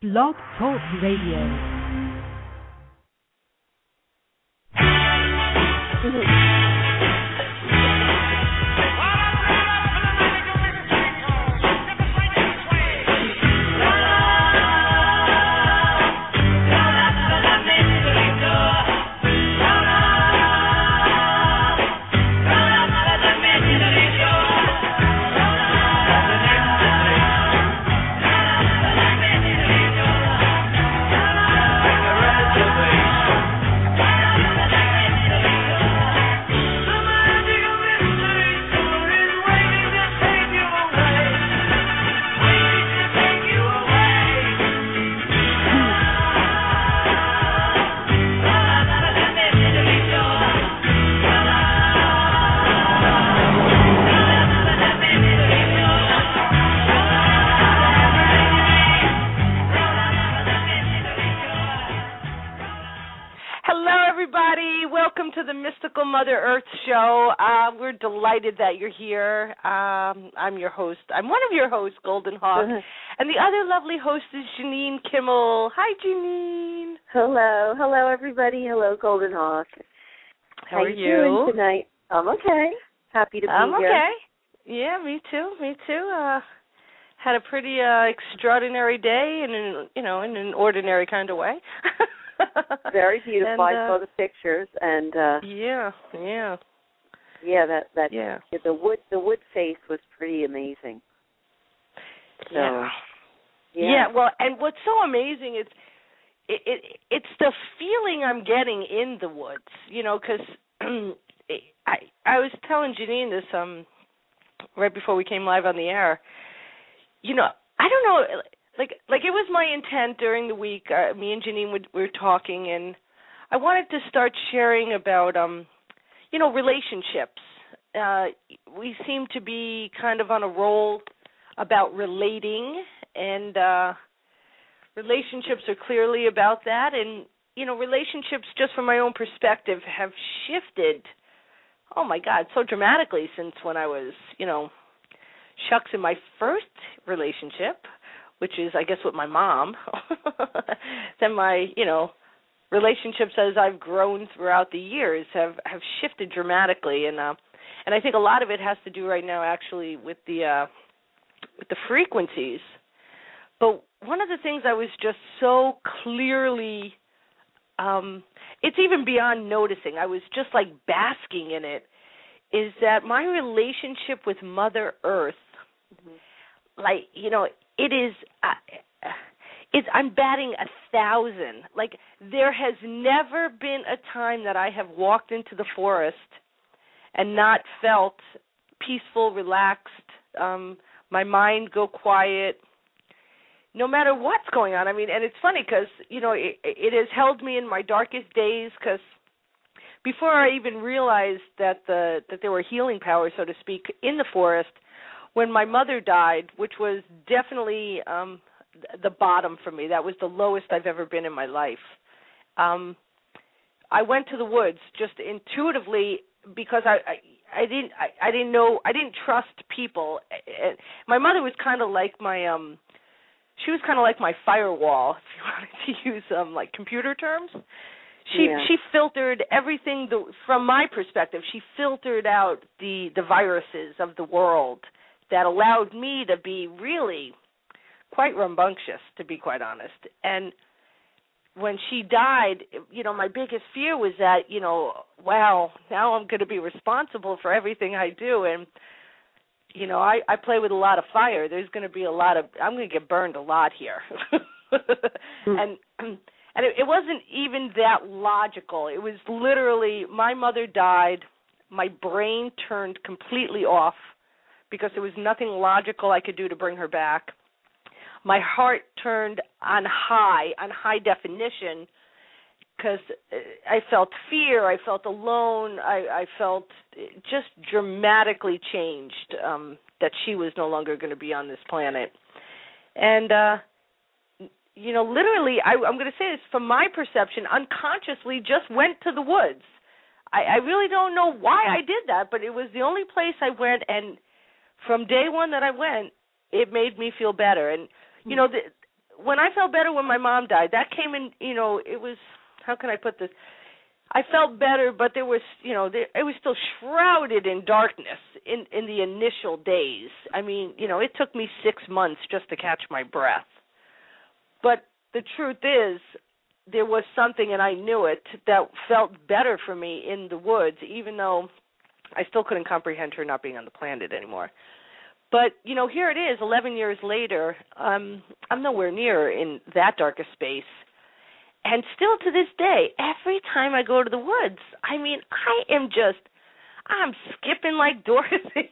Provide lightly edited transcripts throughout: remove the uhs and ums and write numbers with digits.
Blog Talk Radio. Mystical Mother Earth Show. We're delighted that you're here. I'm your host. I'm one of your hosts, Golden Hawk. And the other lovely host is Janine Kimmel. Hi, Janine. Hello. Hello, everybody. Hello, Golden Hawk. How are you doing tonight? I'm okay. Happy to be here. I'm okay. Yeah, me too. Had a pretty extraordinary day in an ordinary kind of way. Very beautiful. I saw the pictures, and yeah, the wood face was pretty amazing. So, yeah. Well, and what's so amazing is it's the feeling I'm getting in the woods, because I was telling Janine this right before we came live on the air. I don't know. Like it was my intent during the week. Me and Janine were talking, and I wanted to start sharing about, relationships. We seem to be kind of on a roll about relating, and relationships are clearly about that. And relationships, just from my own perspective, have shifted. Oh my God, so dramatically since when I was, shucks, in my first relationship, which is, I guess, with my mom. Then my, relationships as I've grown throughout the years have shifted dramatically, and I think a lot of it has to do right now actually with the frequencies. But one of the things I was just so clearly, it's even beyond noticing. I was just like basking in it. Is that my relationship with Mother Earth? It is. I'm batting 1,000. Like, there has never been a time that I have walked into the forest and not felt peaceful, relaxed, my mind go quiet, no matter what's going on. I mean, and it's funny because, it has held me in my darkest days, because before I even realized that there were healing powers, so to speak, in the forest, when my mother died, which was definitely the bottom for me, that was the lowest I've ever been in my life. I went to the woods just intuitively because I didn't know, I didn't trust people. My mother was kind of like she was kind of like my firewall, if you wanted to use like computer terms. She filtered everything from my perspective. She filtered out the viruses of the world that allowed me to be really quite rambunctious, to be quite honest. And when she died, my biggest fear was that, wow, now I'm going to be responsible for everything I do. And, I play with a lot of fire. There's going to be I'm going to get burned a lot here. And it wasn't even that logical. It was literally, my mother died, my brain turned completely off, because there was nothing logical I could do to bring her back. My heart turned on high definition, because I felt fear, I felt alone, I felt just dramatically changed, that she was no longer going to be on this planet. And, literally, I'm going to say this, from my perception, unconsciously just went to the woods. I really don't know why I did that, but it was the only place I went, and from day one that I went, it made me feel better. And, when I felt better when my mom died, that came in, it was, how can I put this? I felt better, but there was, it was still shrouded in darkness in the initial days. I mean, it took me 6 months just to catch my breath. But the truth is, there was something, and I knew it, that felt better for me in the woods, even though I still couldn't comprehend her not being on the planet anymore. But, here it is, 11 years later, I'm nowhere near in that darkest space. And still to this day, every time I go to the woods, I mean, I'm skipping like Dorothy.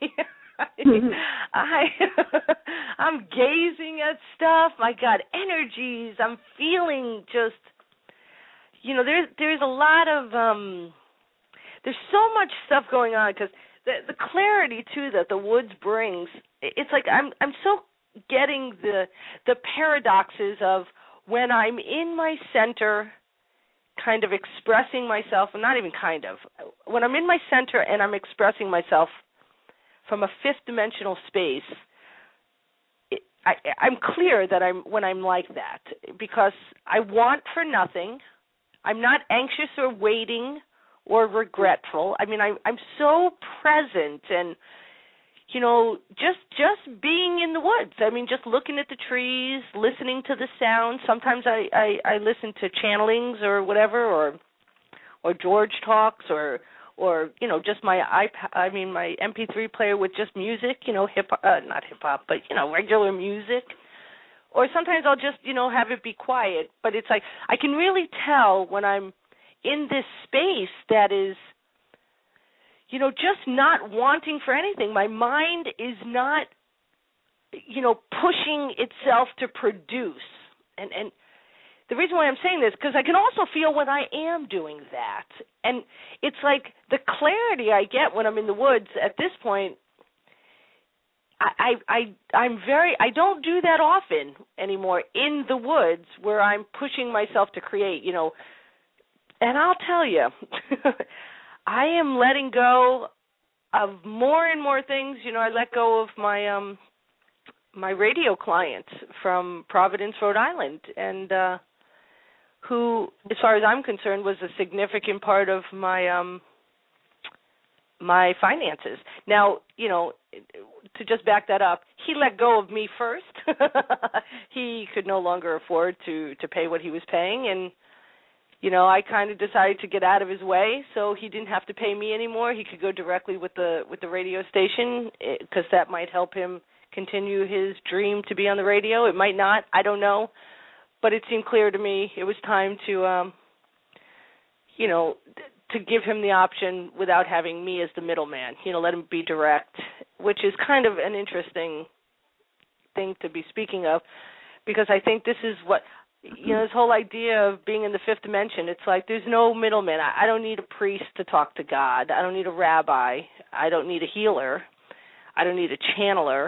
I'm gazing at stuff. My God, energies. I'm feeling just, there's a lot of, there's so much stuff going on because the clarity, too, that the woods brings, it's like I'm so getting the paradoxes of when I'm in my center, kind of expressing myself, and not even kind of, when I'm in my center and I'm expressing myself from a fifth dimensional space, I'm clear that when I'm like that, because I want for nothing. I'm not anxious or waiting or regretful. I mean, I'm so present and, just being in the woods. I mean, just looking at the trees, listening to the sounds. Sometimes I listen to channelings or whatever, or George talks, or just my my MP3 player with just music, not hip hop, but regular music. Or sometimes I'll just have it be quiet. But it's like I can really tell when I'm in this space that is, just not wanting for anything. My mind is not, pushing itself to produce. And the reason why I'm saying this, because I can also feel when I am doing that. And it's like the clarity I get when I'm in the woods at this point, I don't do that often anymore in the woods where I'm pushing myself to create, And I'll tell you, I am letting go of more and more things. I let go of my my radio client from Providence, Rhode Island, and who, as far as I'm concerned, was a significant part of my my finances. Now, to just back that up, he let go of me first. He could no longer afford to pay what he was paying, and I kind of decided to get out of his way, so he didn't have to pay me anymore. He could go directly with the radio station, because that might help him continue his dream to be on the radio. It might not. I don't know. But it seemed clear to me it was time to, to give him the option without having me as the middleman. Let him be direct, which is kind of an interesting thing to be speaking of, because I think this is what, this whole idea of being in the fifth dimension, it's like there's no middleman. I don't need a priest to talk to God. I don't need a rabbi. I don't need a healer. I don't need a channeler.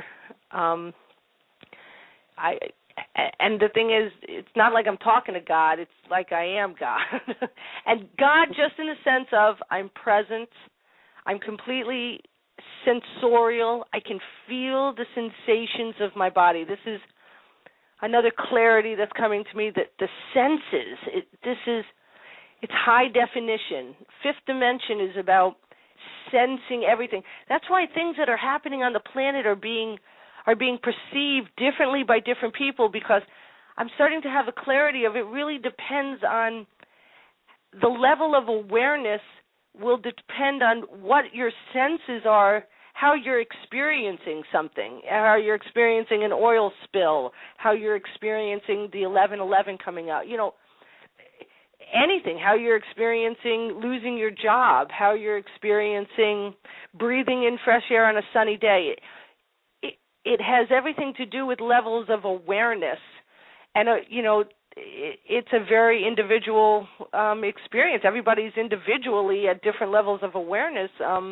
And the thing is, it's not like I'm talking to God. It's like I am God. And God just in the sense of I'm present. I'm completely sensorial. I can feel the sensations of my body. This is another clarity that's coming to me, that the senses, it's high definition. Fifth dimension is about sensing everything. That's why things that are happening on the planet are being perceived differently by different people, because I'm starting to have a clarity of it really depends on the level of awareness will depend on what your senses are, how you're experiencing something, how you're experiencing an oil spill, how you're experiencing the 11/11 coming out, anything, how you're experiencing losing your job, how you're experiencing breathing in fresh air on a sunny day. It has everything to do with levels of awareness. And, it's a very individual experience. Everybody's individually at different levels of awareness.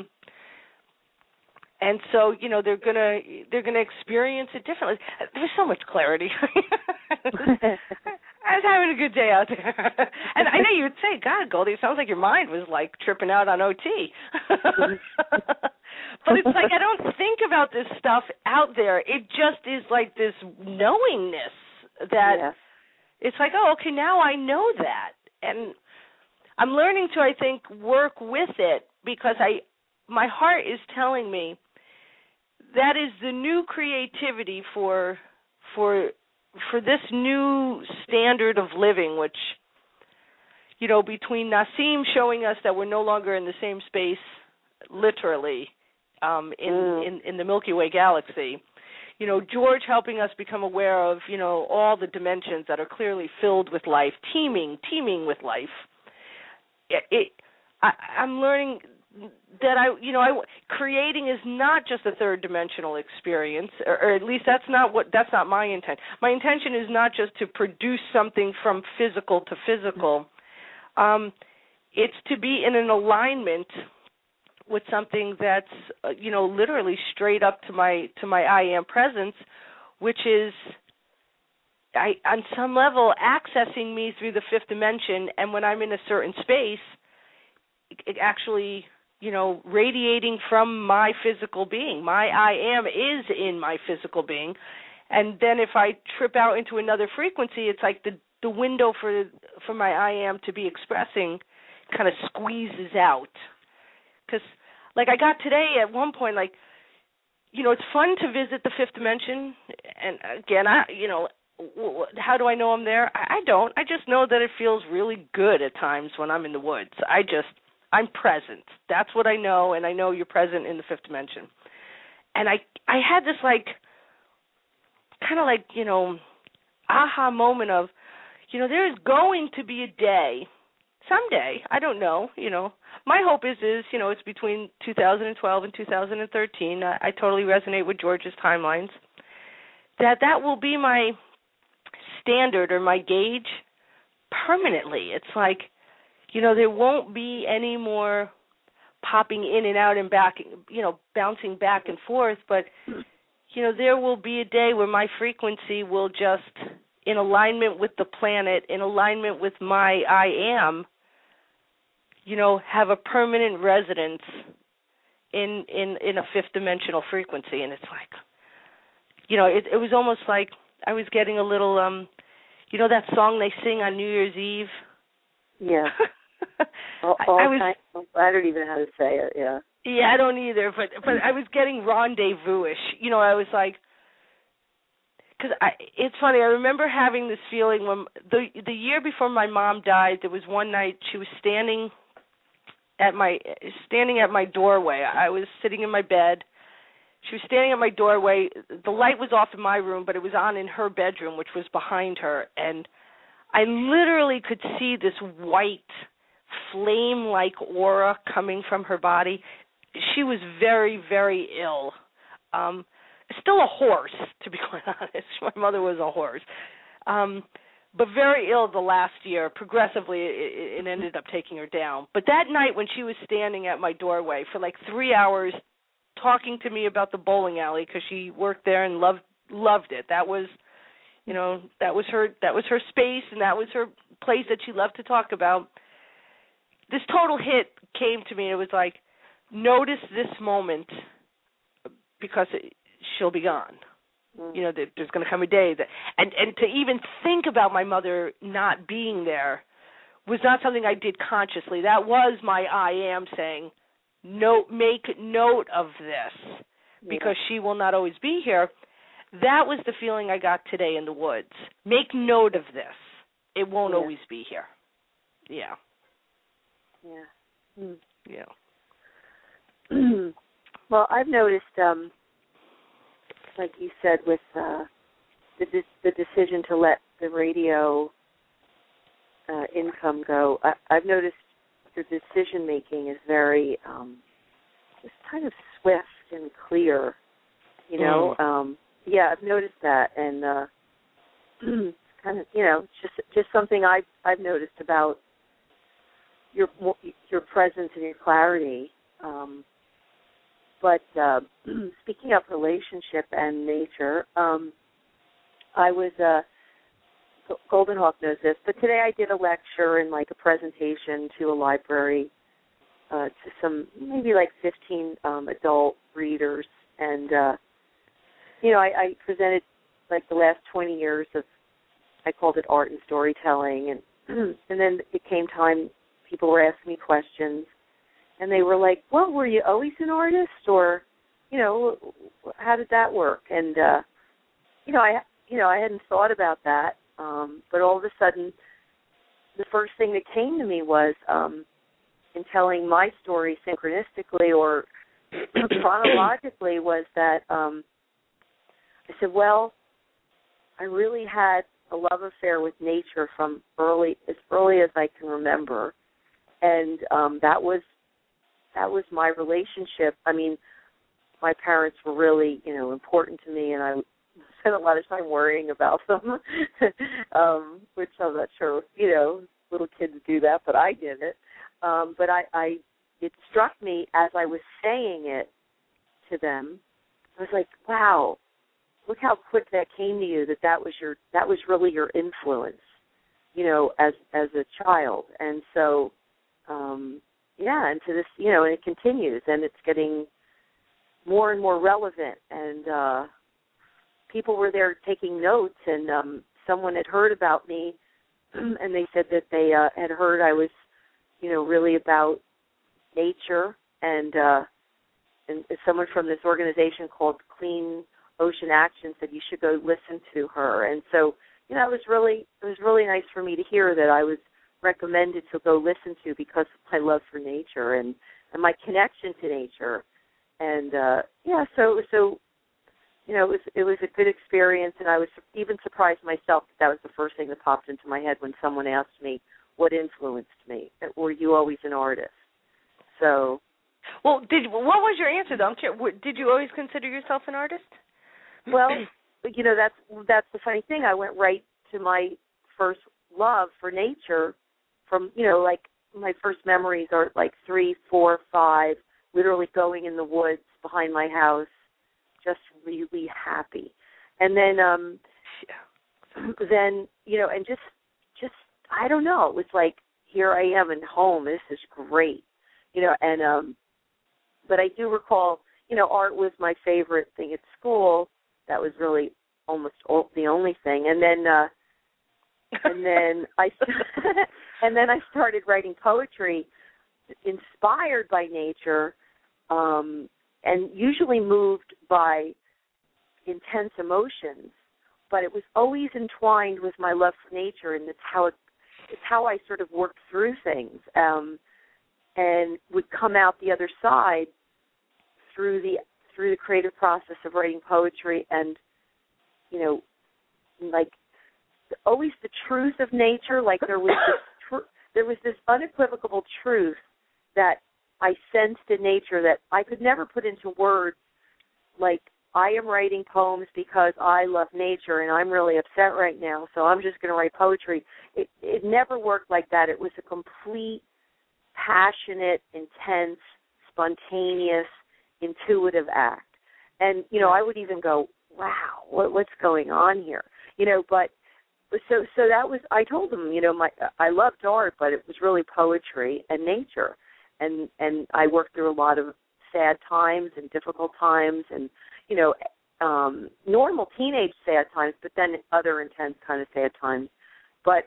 And so, they're gonna experience it differently. There's so much clarity. I was having a good day out there. And I know you would say, God, Goldie, it sounds like your mind was like tripping out on OT. But it's like I don't think about this stuff out there. It just is like this knowingness that it's like, oh, okay, now I know that. And I'm learning to, I think, work with it because my heart is telling me that is the new creativity for this new standard of living, which, you know, between Nassim showing us that we're no longer in the same space, literally, in the Milky Way galaxy, you know, George helping us become aware of, you know, all the dimensions that are clearly filled with life, teeming with life. I'm learning that creating is not just a third dimensional experience, or at least that's not my intent. My intention is not just to produce something from physical to physical. It's to be in an alignment with something that's literally straight up to my I am presence, which is on some level accessing me through the fifth dimension, and when I'm in a certain space, it actually, radiating from my physical being. My I am is in my physical being, and then if I trip out into another frequency, it's like the window for my I am to be expressing kind of squeezes out. Because, like I got today at one point, like, it's fun to visit the fifth dimension, and again, how do I know I'm there? I don't. I just know that it feels really good at times when I'm in the woods. I'm present. That's what I know, and I know you're present in the fifth dimension. And I had this, aha moment of, there's going to be a day, someday, I don't know, my hope is it's between 2012 and 2013. I totally resonate with George's timelines. That will be my standard or my gauge permanently. It's like, there won't be any more popping in and out and back, bouncing back and forth, but, there will be a day where my frequency will just, in alignment with the planet, in alignment with my I am, have a permanent residence in a fifth dimensional frequency. And it's like, it was almost like I was getting a little, that song they sing on New Year's Eve? Yeah. I don't even know how to say it, yeah. Yeah, I don't either, but I was getting rendezvous-ish. I was like, because it's funny, I remember having this feeling when the year before my mom died, there was one night she was standing at my doorway. I was sitting in my bed. She was standing at my doorway. The light was off in my room, but it was on in her bedroom, which was behind her, and I literally could see this white flame-like aura coming from her body. She was very, very ill. Still a horse, to be quite honest. My mother was a horse. But very ill the last year. Progressively, it ended up taking her down. But that night when she was standing at my doorway for like 3 hours talking to me about the bowling alley, because she worked there and loved it. That was, that was her space, and that was her place that she loved to talk about. This total hit came to me. It was like, notice this moment because she'll be gone. There's going to come a day that, and to even think about my mother not being there was not something I did consciously. That was my I am saying, make note of this because she will not always be here. That was the feeling I got today in the woods. Make note of this. It won't always be here. Yeah. Yeah. Yeah. Well, I've noticed, like you said, with the decision to let the radio income go, I've noticed the decision making is very just kind of swift and clear. Yeah, I've noticed that, and kind of, just something I've noticed about your presence and your clarity. But speaking of relationship and nature, I was Golden Hawk knows this, but today I did a lecture and like a presentation to a library to some maybe like 15 adult readers, and I presented like the last 20 years of I called it art and storytelling, and and then it came time, people were asking me questions, and they were like, well, were you always an artist, or, how did that work? And, I hadn't thought about that, but all of a sudden, the first thing that came to me was, in telling my story synchronistically or chronologically, was that I said, well, I really had a love affair with nature from as early as I can remember, and that was my relationship. I mean, my parents were really, important to me, and I spent a lot of time worrying about them, which I'm not sure, little kids do that, but I did it. But it struck me as I was saying it to them. I was like, wow, look how quick that came to you, that was really your influence, as a child. And so, and to this, and it continues, and it's getting more and more relevant. And people were there taking notes, and someone had heard about me, and they said that they had heard I was, really about nature, and someone from this organization called Clean Ocean Action said you should go listen to her. And so, it was really nice for me to hear that I was recommended to go listen to because of my love for nature and my connection to nature. And so it was a good experience, and I was even surprised myself that was the first thing that popped into my head when someone asked me what influenced me. Were you always an artist? So, well, what was your answer though? I'm curious, did you always consider yourself an artist? Well, that's the funny thing. I went right to my first love for nature. From like my first memories are like 3, 4, 5, literally going in the woods behind my house, just really happy. And then and just I don't know, it was like, here I am in home, this is great. And but I do recall, art was my favorite thing at school. That was really almost the only thing. And then I started writing poetry inspired by nature, and usually moved by intense emotions, but it was always entwined with my love for nature, and it's how I sort of worked through things, and would come out the other side through the creative process of writing poetry, and like always the truth of nature. Like there was this unequivocal truth that I sensed in nature that I could never put into words. Like, I am writing poems because I love nature and I'm really upset right now, so I'm just going to write poetry. It never worked like that. It was a complete, passionate, intense, spontaneous, intuitive act. And, I would even go, wow, what's going on here? But so that was, I told them, I loved art, but it was really poetry and nature. And I worked through a lot of sad times and difficult times and, normal teenage sad times, but then other intense kind of sad times. But,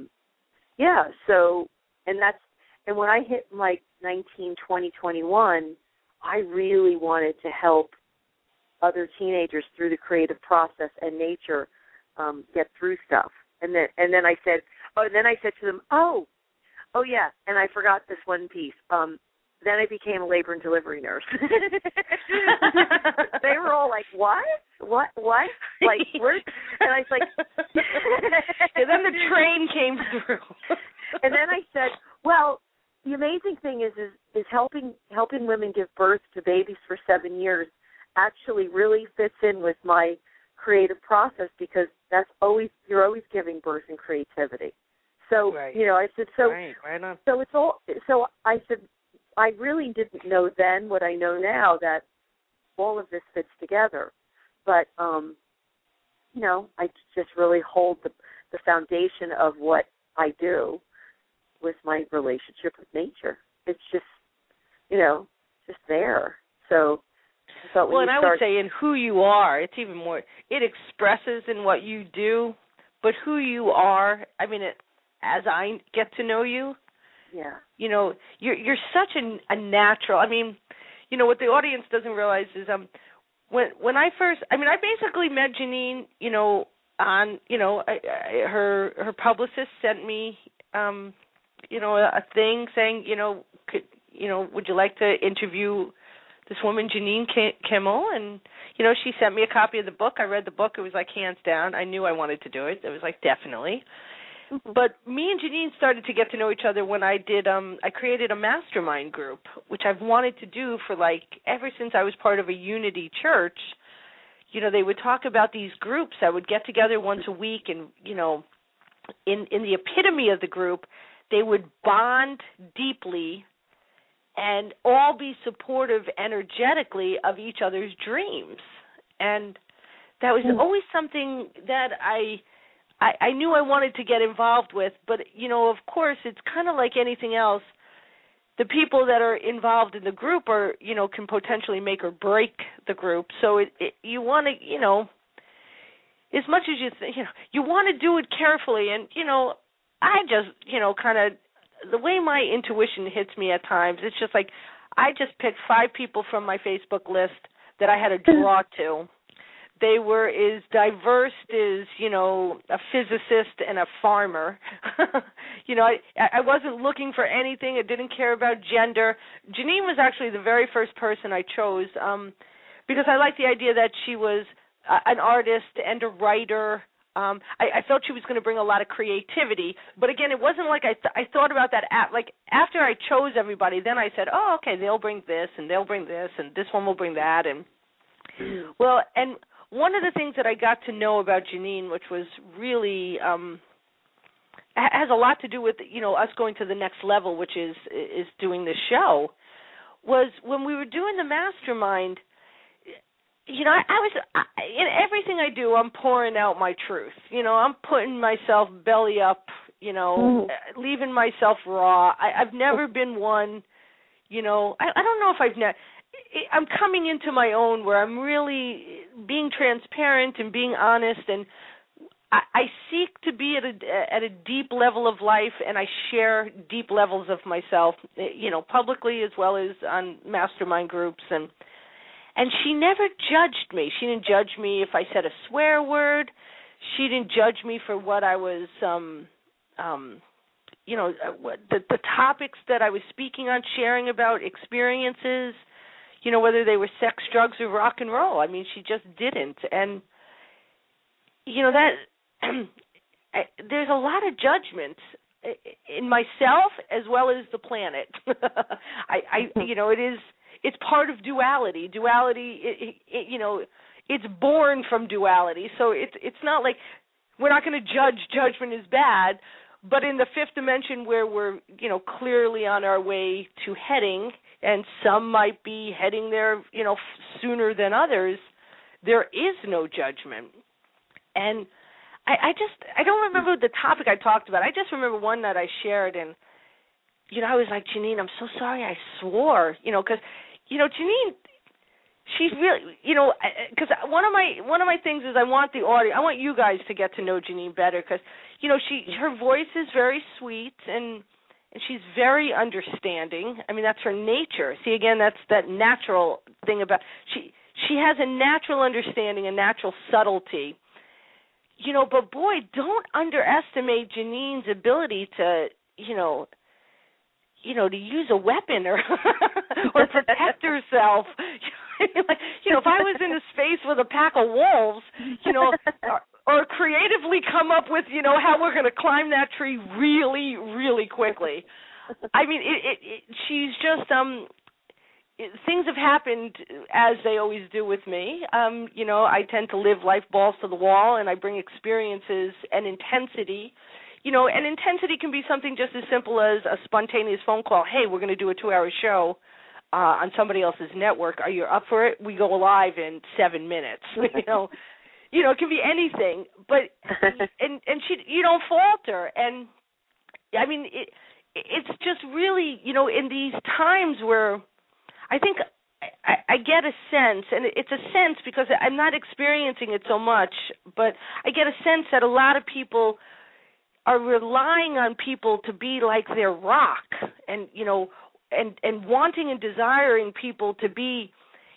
so, and when I hit like 19, 20, 21, I really wanted to help other teenagers through the creative process and nature get through stuff. And then I said to them, oh yeah, and I forgot this one piece. Then I became a labor and delivery nurse. They were all like, what? Like, where? And I was like, and then the train came through. And then I said, well, the amazing thing is helping women give birth to babies for 7 years actually really fits in with my creative process, because you're always giving birth in creativity. So, right. I said, so, right on. So it's all, so I said, I really didn't know then what I know now, that all of this fits together. But, I just really hold the foundation of what I do with my relationship with nature. It's just, just there. So I thought and I would say in who you are, it's even more, it expresses in what you do, but who you are. I mean, as I get to know you, you know, you're such a natural. I mean, you know, what the audience doesn't realize is when I first, I mean, I basically met Janine, you know, on, you know, her publicist sent me, you know, a thing saying, you know, would you like to interview this woman, Janine Kimmel? And, you know, she sent me a copy of the book. I read the book. It was like hands down. I knew I wanted to do it. It was like definitely. Mm-hmm. But me and Janine started to get to know each other when I did, I created a mastermind group, which I've wanted to do for like ever since I was part of a Unity church. You know, they would talk about these groups that would get together once a week, and, you know, in the epitome of the group, they would bond deeply and all be supportive energetically of each other's dreams. And that was always something that I knew I wanted to get involved with. But, you know, of course, it's kind of like anything else. The people that are involved in the group are, you know, can potentially make or break the group. So you want to, you know, as much as you think, you know, you want to do it carefully. And, you know, I just, you know, kind of, the way my intuition hits me at times, it's just like I just picked 5 people from my Facebook list that I had to draw to. They were as diverse as, you know, a physicist and a farmer. You know, I wasn't looking for anything. I didn't care about gender. Janine was actually the very first person I chose because I liked the idea that she was an artist and a writer. I felt she was going to bring a lot of creativity. But, again, it wasn't like I thought about that. Like, after I chose everybody, then I said, oh, okay, they'll bring this, and they'll bring this, and this one will bring that. And well, and one of the things that I got to know about Janine, which was really has a lot to do with, you know, us going to the next level, which is doing this show, was when we were doing the mastermind, you know, in everything I do, I'm pouring out my truth. You know, I'm putting myself belly up, you know, leaving myself raw. I've never been one, you know, I don't know if I'm coming into my own where I'm really being transparent and being honest, and I seek to be at a deep level of life, and I share deep levels of myself, you know, publicly as well as on mastermind groups. And she never judged me. She didn't judge me if I said a swear word. She didn't judge me for what I was, you know, the topics that I was speaking on, sharing about experiences, you know, whether they were sex, drugs, or rock and roll. I mean, she just didn't. And, you know, that there's a lot of judgment in myself as well as the planet. You know, it's part of duality. Duality, you know, it's born from duality. So it's not like we're not going to judge. Judgment is bad. But in the fifth dimension where we're, you know, clearly on our way to heading, and some might be heading there, you know, sooner than others, there is no judgment. And I don't remember the topic I talked about. I just remember one that I shared, and, you know, I was like, Janine, I'm so sorry I swore, you know, because, you know, Janine, she's really, you know, because one of my things is I want you guys to get to know Janine better, because, you know, her voice is very sweet, and she's very understanding. I mean, that's her nature. See, again, that's that natural thing about she has a natural understanding, a natural subtlety. You know, but boy, don't underestimate Janine's ability to, you know, to use a weapon or protect herself. Like, you know, if I was in a space with a pack of wolves, you know, or creatively come up with, you know, how we're going to climb that tree really, really quickly. I mean, she's just, things have happened as they always do with me. You know, I tend to live life balls to the wall, and I bring experiences and intensity. You know, and intensity can be something just as simple as a spontaneous phone call. Hey, we're going to do a 2-hour show on somebody else's network. Are you up for it? We go live in 7 minutes. You know, it can be anything. But and you don't falter. And I mean, it's just really, you know, in these times where I think I get a sense, and it's a sense because I'm not experiencing it so much, but I get a sense that a lot of people are relying on people to be like their rock, and and wanting and desiring people to be,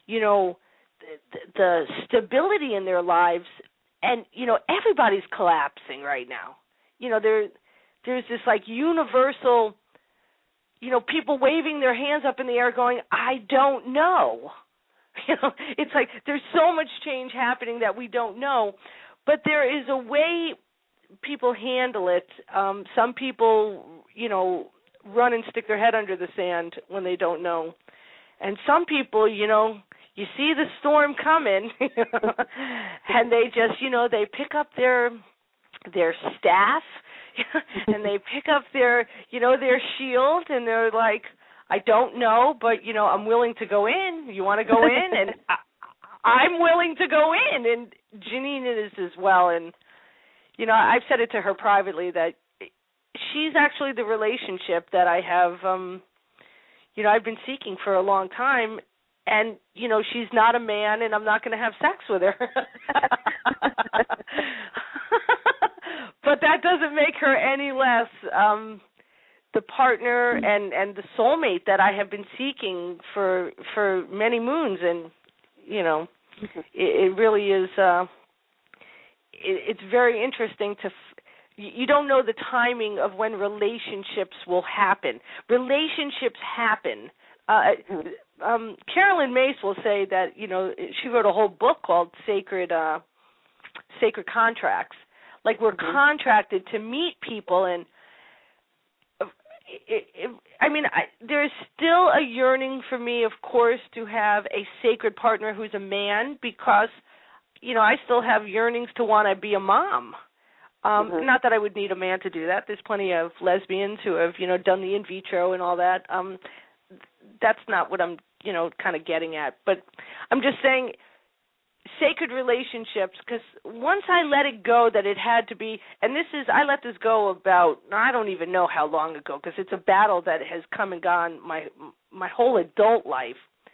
the stability in their lives, and everybody's collapsing right now. There's this like universal, people waving their hands up in the air going, I don't know. It's like there's so much change happening that we don't know, but there is a way people handle it. Some people, run and stick their head under the sand when they don't know. And some people, you see the storm coming, and they just, they pick up their staff, and they pick up their shield, and they're like, I don't know, but, I'm willing to go in. You want to go in? And I'm willing to go in. And Janine is as well. And, I've said it to her privately that she's actually the relationship that I have, I've been seeking for a long time. And, she's not a man, and I'm not going to have sex with her. But that doesn't make her any less the partner and the soulmate that I have been seeking for many moons. And, it really is, it's very interesting you don't know the timing of when relationships will happen. Relationships happen. Carolyn Mace will say that, she wrote a whole book called Sacred Contracts. Like we're contracted to meet people, and there's still a yearning for me, of course, to have a sacred partner who's a man because, I still have yearnings to want to be a mom. Not that I would need a man to do that. There's plenty of lesbians who have, done the in vitro and all that. That's not what I'm, kind of getting at. But I'm just saying sacred relationships, because once I let it go that it had to be, and I let this go about, I don't even know how long ago, because it's a battle that has come and gone my whole adult life,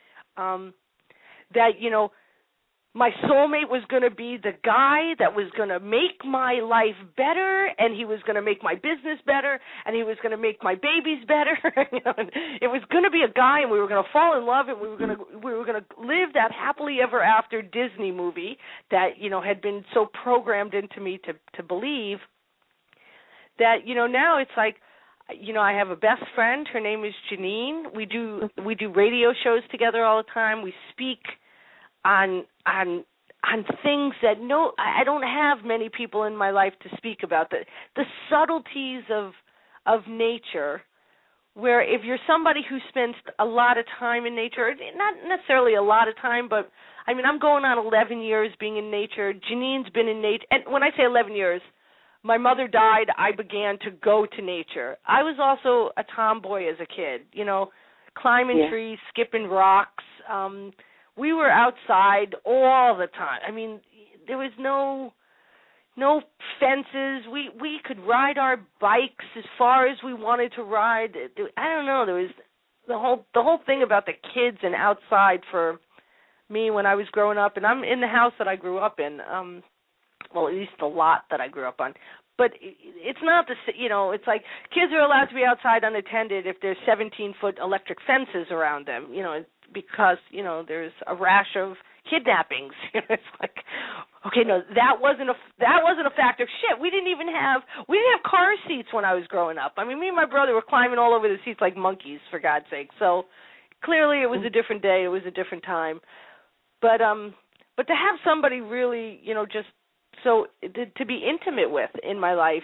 that, my soulmate was going to be the guy that was going to make my life better, and he was going to make my business better, and he was going to make my babies better. And it was going to be a guy, and we were going to fall in love, and we were going to live that happily ever after Disney movie that had been so programmed into me to believe. That now it's like, I have a best friend. Her name is Janine. We do radio shows together all the time. We speak on things that I don't have many people in my life to speak about, the subtleties of nature, where if you're somebody who spends a lot of time in nature, not necessarily a lot of time, but I'm going on 11 years being in nature. Janine's been in nature, and when I say 11 years, my mother died, I began to go to nature. I was also a tomboy as a kid, climbing trees, skipping rocks. We were outside all the time. There was no fences. We could ride our bikes as far as we wanted to ride. I don't know. There was the whole thing about the kids and outside for me when I was growing up. And I'm in the house that I grew up in. Well, at least the lot that I grew up on. But it's not it's like kids are allowed to be outside unattended if there's 17-foot electric fences around them, because, there's a rash of kidnappings. It's like, okay, no, that wasn't a factor. Shit, we didn't have car seats when I was growing up. Me and my brother were climbing all over the seats like monkeys, for God's sake. So clearly it was a different day, it was a different time. But to have somebody really, just so to be intimate with in my life,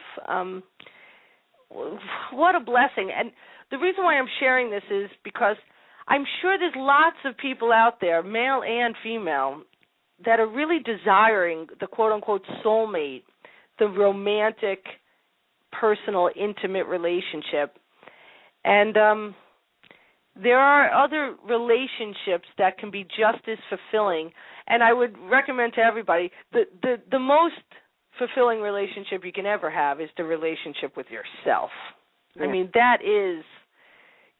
what a blessing. And the reason why I'm sharing this is because I'm sure there's lots of people out there, male and female, that are really desiring the quote-unquote soulmate, the romantic, personal, intimate relationship. And there are other relationships that can be just as fulfilling. And I would recommend to everybody, the most fulfilling relationship you can ever have is the relationship with yourself. Yeah. That is,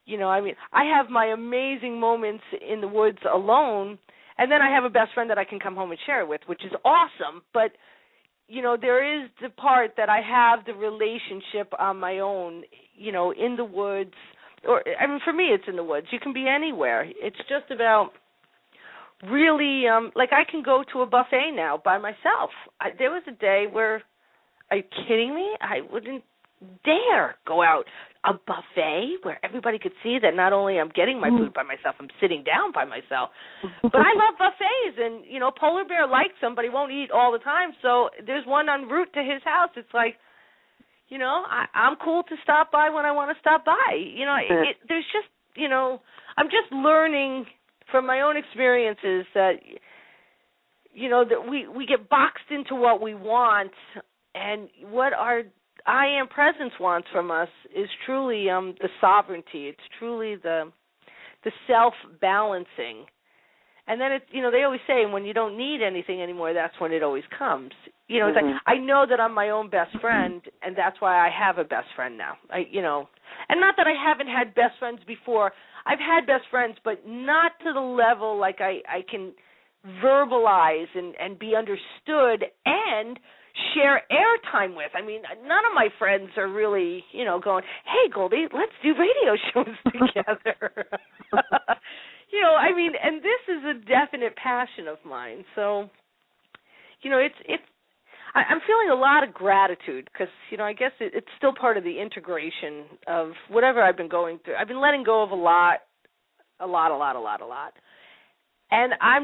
You know, I mean, I have my amazing moments in the woods alone, and then I have a best friend that I can come home and share it with, which is awesome. But, you know, there is the part that I have the relationship on my own, you know, in the woods. Or, I mean, for me, it's in the woods. You can be anywhere. It's just about really, like I can go to a buffet now by myself. There was a day where, are you kidding me? I wouldn't dare go out a buffet where everybody could see that not only I'm getting my food by myself, I'm sitting down by myself. But I love buffets, and, you know, Polar Bear likes them, but he won't eat all the time. So there's one en route to his house. It's like, you know, I'm cool to stop by when I want to stop by. You know, there's just, you know, I'm just learning from my own experiences that, you know, that we get boxed into what we want, and what our I Am Presence wants from us is truly the sovereignty. It's truly the self-balancing. And then it's, you know, they always say when you don't need anything anymore, that's when it always comes. You know, it's like I know that I'm my own best friend, and that's why I have a best friend now. You know, and not that I haven't had best friends before. I've had best friends, but not to the level like I can verbalize and be understood and share airtime with. I mean, none of my friends are really, you know, going, hey, Goldie, let's do radio shows together. You know, I mean, and this is a definite passion of mine. So, you know, I'm feeling a lot of gratitude because, you know, I guess it's still part of the integration of whatever I've been going through. I've been letting go of a lot. And I'm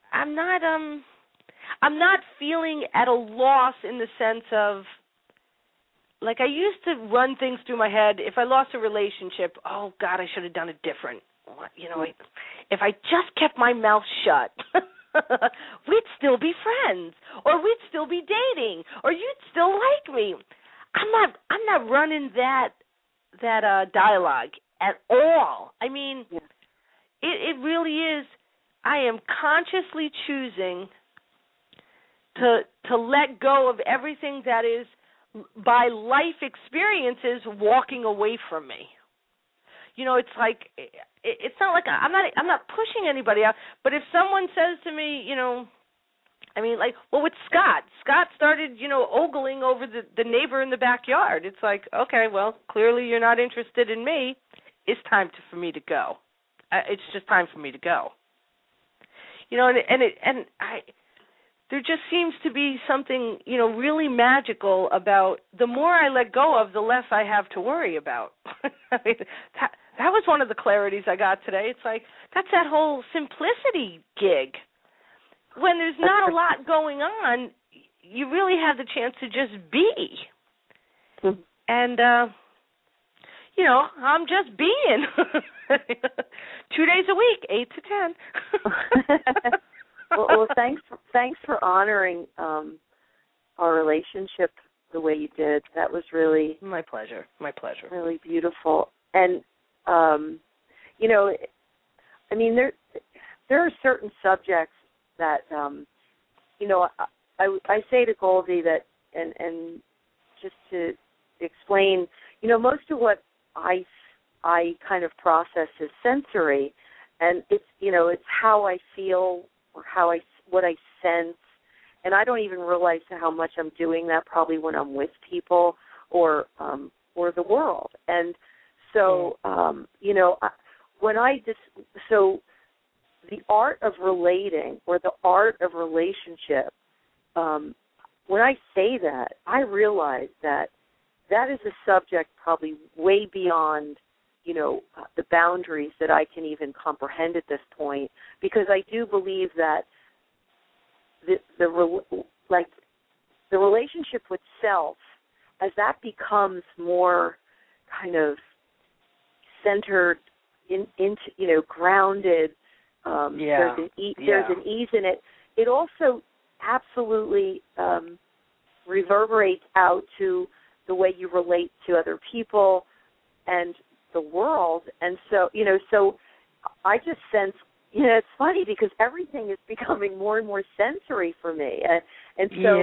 not feeling at a loss in the sense of, like, I used to run things through my head. If I lost a relationship, oh, God, I should have done it different. You know, if I just kept my mouth shut, we'd still be friends, or we'd still be dating, or you'd still like me. I'm not running that dialogue at all. I mean, it really is. I am consciously choosing to let go of everything that is, by life experiences, walking away from me. You know, it's like, it's not like I'm not pushing anybody out, but if someone says to me, you know, I mean, like, well, with Scott started, you know, ogling over the neighbor in the backyard. It's like, okay, well, clearly you're not interested in me. It's time for me to go. It's just time for me to go. You know, there just seems to be something, you know, really magical about the more I let go of, the less I have to worry about. I mean, that was one of the clarities I got today. It's like, that's that whole simplicity gig. When there's not a lot going on, you really have the chance to just be. And, you know, I'm just being. 2 days a week, 8 to 10. Well, thanks for honoring our relationship the way you did. That was really my pleasure. Really beautiful. And you know, I mean, there are certain subjects that you know, I say to Goldie that, and just to explain, you know, most of what I kind of process is sensory, and it's, you know, it's how I feel or what I sense, and I don't even realize how much I'm doing that probably when I'm with people or the world. And so, you know, so the art of relating or the art of relationship, when I say that, I realize that is a subject probably way beyond, you know, the boundaries that I can even comprehend at this point, because I do believe that the relationship with self, as that becomes more kind of centered into, you know, grounded, there's an ease in it. It also absolutely reverberates out to the way you relate to other people and the world. And so, you know, so I just sense, you know, it's funny because everything is becoming more and more sensory for me. And so,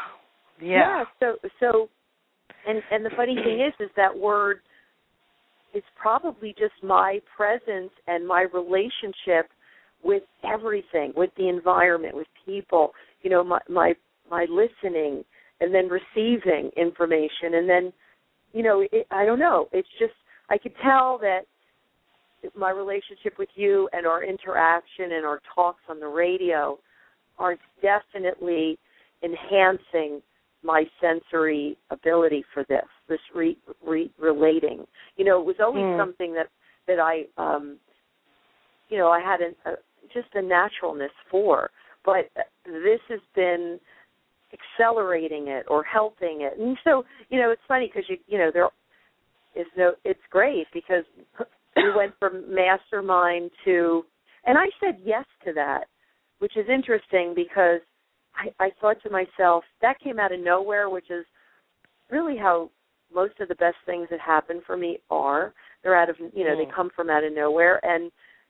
so, and the funny thing is that word, it's probably just my presence and my relationship with everything, with the environment, with people, my listening and then receiving information. And then, I don't know, it's just, I could tell that my relationship with you and our interaction and our talks on the radio are definitely enhancing my sensory ability for this relating. It was always something that I, I had just a naturalness for, but this has been accelerating it or helping it. And so, it's funny because, it's great because we went from mastermind to, and I said yes to that, which is interesting because I thought to myself, that came out of nowhere, which is really how most of the best things that happen for me are. They're out of, they come from out of nowhere. And,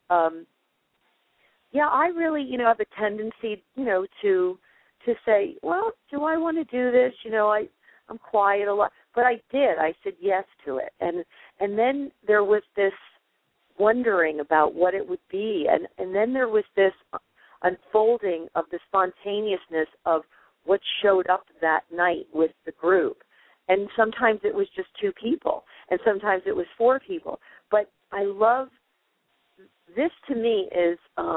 I really, have a tendency, to say, well, do I want to do this? I'm quiet a lot. But I did. I said yes to it. And then there was this wondering about what it would be. And then there was this unfolding of the spontaneousness of what showed up that night with the group. And sometimes it was just 2 people, and sometimes it was 4 people. But I love this. To me is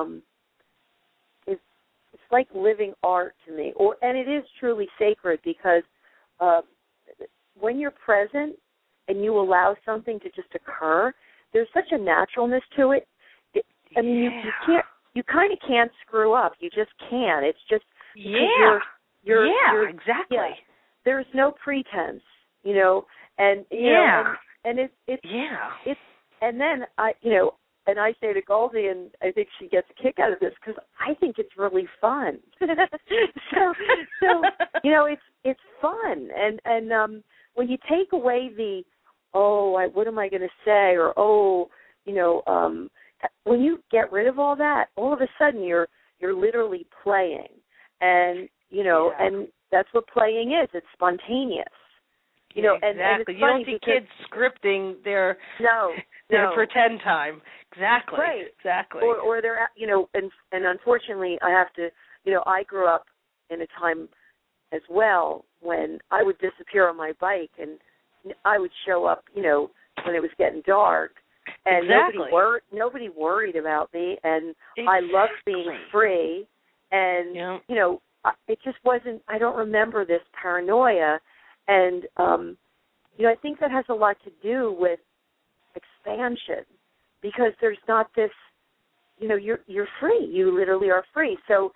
it's like living art to me, and it is truly sacred because when you're present and you allow something to just occur, there's such a naturalness to it. I mean, you can't. You kind of can't screw up. You just can't. It's just you're exactly. Yeah, there's no pretense, and and it's and then and I say to Goldie, and I think she gets a kick out of this because I think it's really fun. so it's fun, and when you take away the what am I going to say, or when you get rid of all that, all of a sudden you're literally playing, and and that's what playing is. It's spontaneous, exactly. And it's you don't see kids scripting their pretend time. Exactly, right? Exactly. Or they're and unfortunately I have to I grew up in a time as well when I would disappear on my bike and I would show up when it was getting dark. And exactly. nobody worried about me, and I loved being free. And it just wasn't. I don't remember this paranoia, and I think that has a lot to do with expansion, because there's not this. You're free. You literally are free. So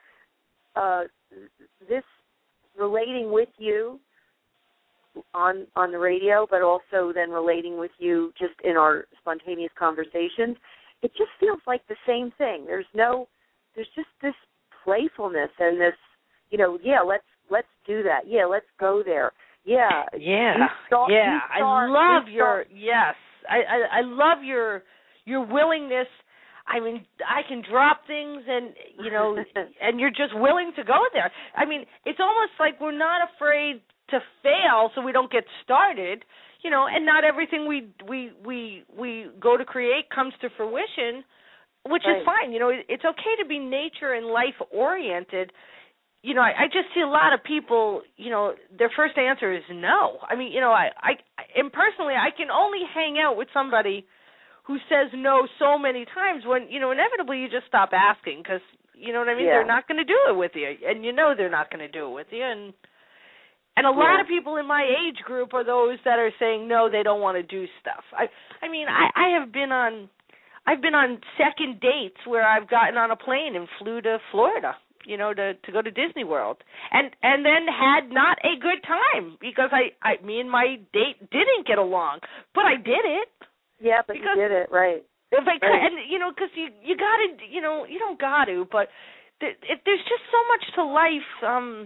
this relating with you on the radio, but also then relating with you just in our spontaneous conversations, it just feels like the same thing. There's just this playfulness and this, let's do that. Yeah, let's go there. Yeah. I love your willingness. I mean, I can drop things and, and you're just willing to go there. I mean, it's almost like we're not afraid to fail so we don't get started, and not everything we go to create comes to fruition, which is fine. It's okay to be nature and life oriented. I just see a lot of people, their first answer is no. I mean, and personally, I can only hang out with somebody who says no so many times when, inevitably you just stop asking because, you know what I mean? Yeah. They're not going to do it with you, and they're not going to do it with you, And a lot of people in my age group are those that are saying no, they don't want to do stuff. I mean, I've been on second dates where I've gotten on a plane and flew to Florida, to go to Disney World, and then had not a good time because me and my date didn't get along, but I did it. Yeah, but you did it right. If I could, and because you got to, you don't got to, but there's just so much to life.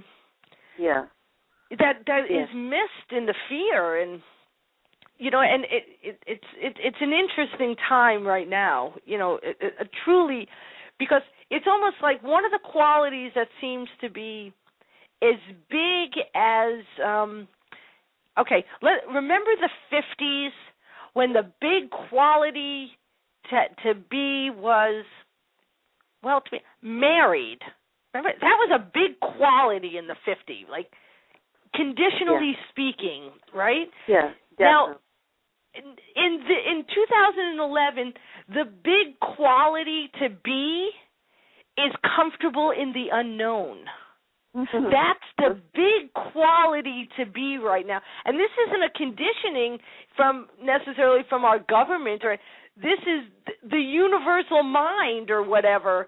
That is missed in the fear, and and it's an interesting time right now, truly, because it's almost like one of the qualities that seems to be as big as remember the 50s when the big quality to be was, well, to be married. Remember, that was a big quality in the 50s, like conditionally speaking, right? Yeah, definitely. Now, in 2011, the big quality to be is comfortable in the unknown. That's the big quality to be right now. And this isn't a conditioning necessarily from our government, or this is the universal mind or whatever.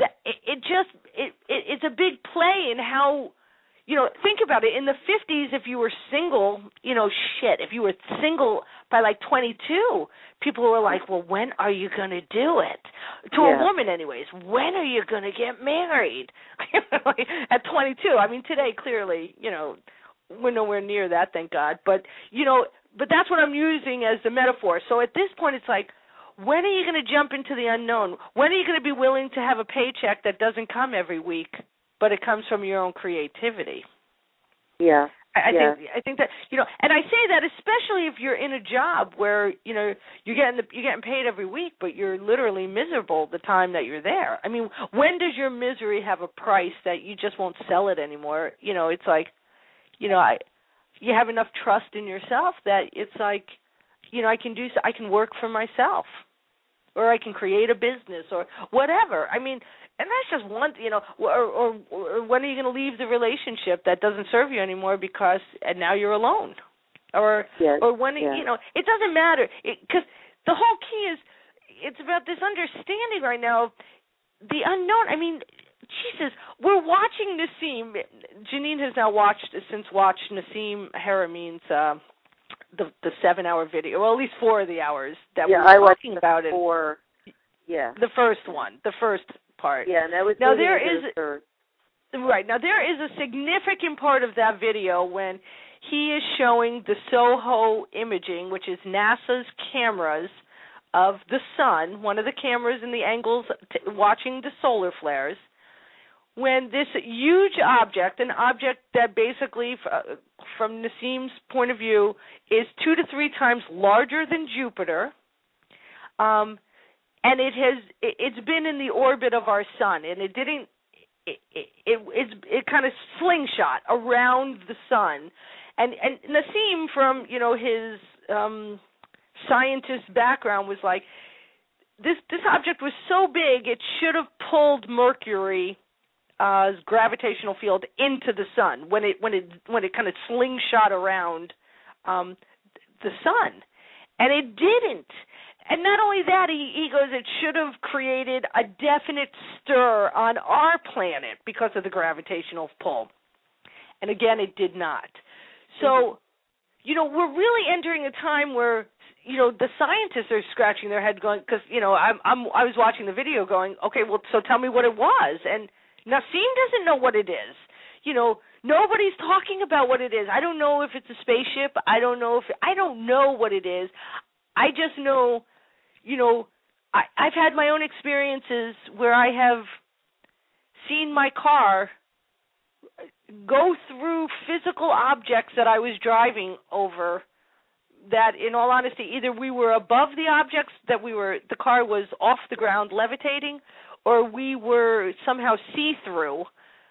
It's a big play in how, think about it. In the 50s, if you were single, if you were single by like 22, people were like, well, when are you going to do it? To a woman, anyways. When are you going to get married? At 22. I mean, today, clearly, we're nowhere near that, thank God. But that's what I'm using as the metaphor. So at this point, it's like, when are you going to jump into the unknown? When are you going to be willing to have a paycheck that doesn't come every week, but it comes from your own creativity? Yeah. I think that, and I say that especially if you're in a job where, you're getting paid every week, but you're literally miserable the time that you're there. I mean, when does your misery have a price that you just won't sell it anymore? It's like, you have enough trust in yourself that it's like, I can work for myself, or I can create a business or whatever. I mean, and that's just one, or when are you going to leave the relationship that doesn't serve you anymore and now you're alone? Or when, it doesn't matter. Because the whole key is, it's about this understanding right now, the unknown. I mean, Jesus, we're watching Nassim. Janine has now watched Nassim Haramein's the 7-hour video, well, at least 4 of the hours that we're talking about it. The first one, the first part. Yeah, and that was there is a significant part of that video when he is showing the SOHO imaging, which is NASA's cameras of the sun, one of the cameras in the angles watching the solar flares, when this huge object, an object that basically, from Nassim's point of view, is 2 to 3 times larger than Jupiter, and it's been in the orbit of our sun, and it kind of slingshot around the sun, and Nassim, from his scientist background, was like, this object was so big it should have pulled Mercury gravitational field into the sun when it kind of slingshot around the sun, and it didn't. And not only that, he goes, it should have created a definite stir on our planet because of the gravitational pull, and again, it did not. So, we're really entering a time where the scientists are scratching their head, going, because I was watching the video, going, okay, well, so tell me what it was, and Nassim doesn't know what it is. Nobody's talking about what it is. I don't know if it's a spaceship. I don't know what it is. I just know, I've had my own experiences where I have seen my car go through physical objects that I was driving over, that, in all honesty, either we were above the objects, the car was off the ground levitating, or we were somehow see-through,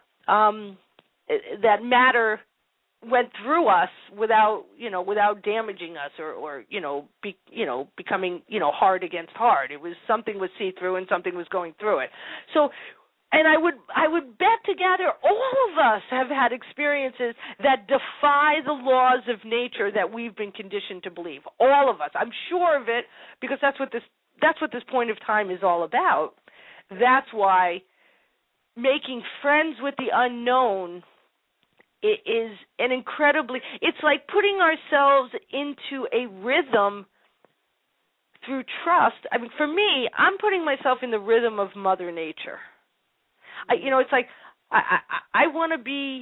that matter went through us without damaging us or becoming hard against hard. It was something was see-through and something was going through it. So, and I would bet to gather all of us have had experiences that defy the laws of nature that we've been conditioned to believe. All of us. I'm sure of it, because that's what this point of time is all about. That's why making friends with the unknown is an incredibly, it's like putting ourselves into a rhythm through trust. I mean, for me, I'm putting myself in the rhythm of Mother Nature. It's like I want to be,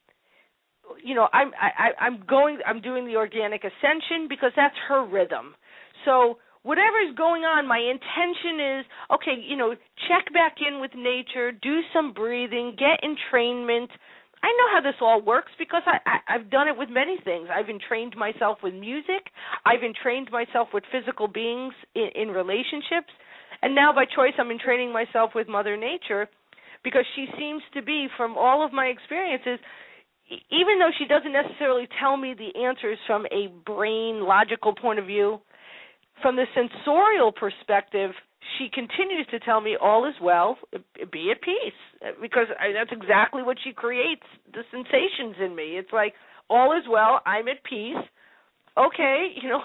I'm doing the organic ascension because that's her rhythm. So whatever's going on, my intention is, okay, check back in with nature, do some breathing, get entrainment, I know how this all works because I've done it with many things. I've entrained myself with music. I've entrained myself with physical beings in relationships. And now by choice I'm entraining myself with Mother Nature because she seems to be, from all of my experiences, even though she doesn't necessarily tell me the answers from a brain logical point of view, from the sensorial perspective, she continues to tell me all is well, be at peace, because that's exactly what she creates, the sensations in me. It's like, all is well, I'm at peace. Okay,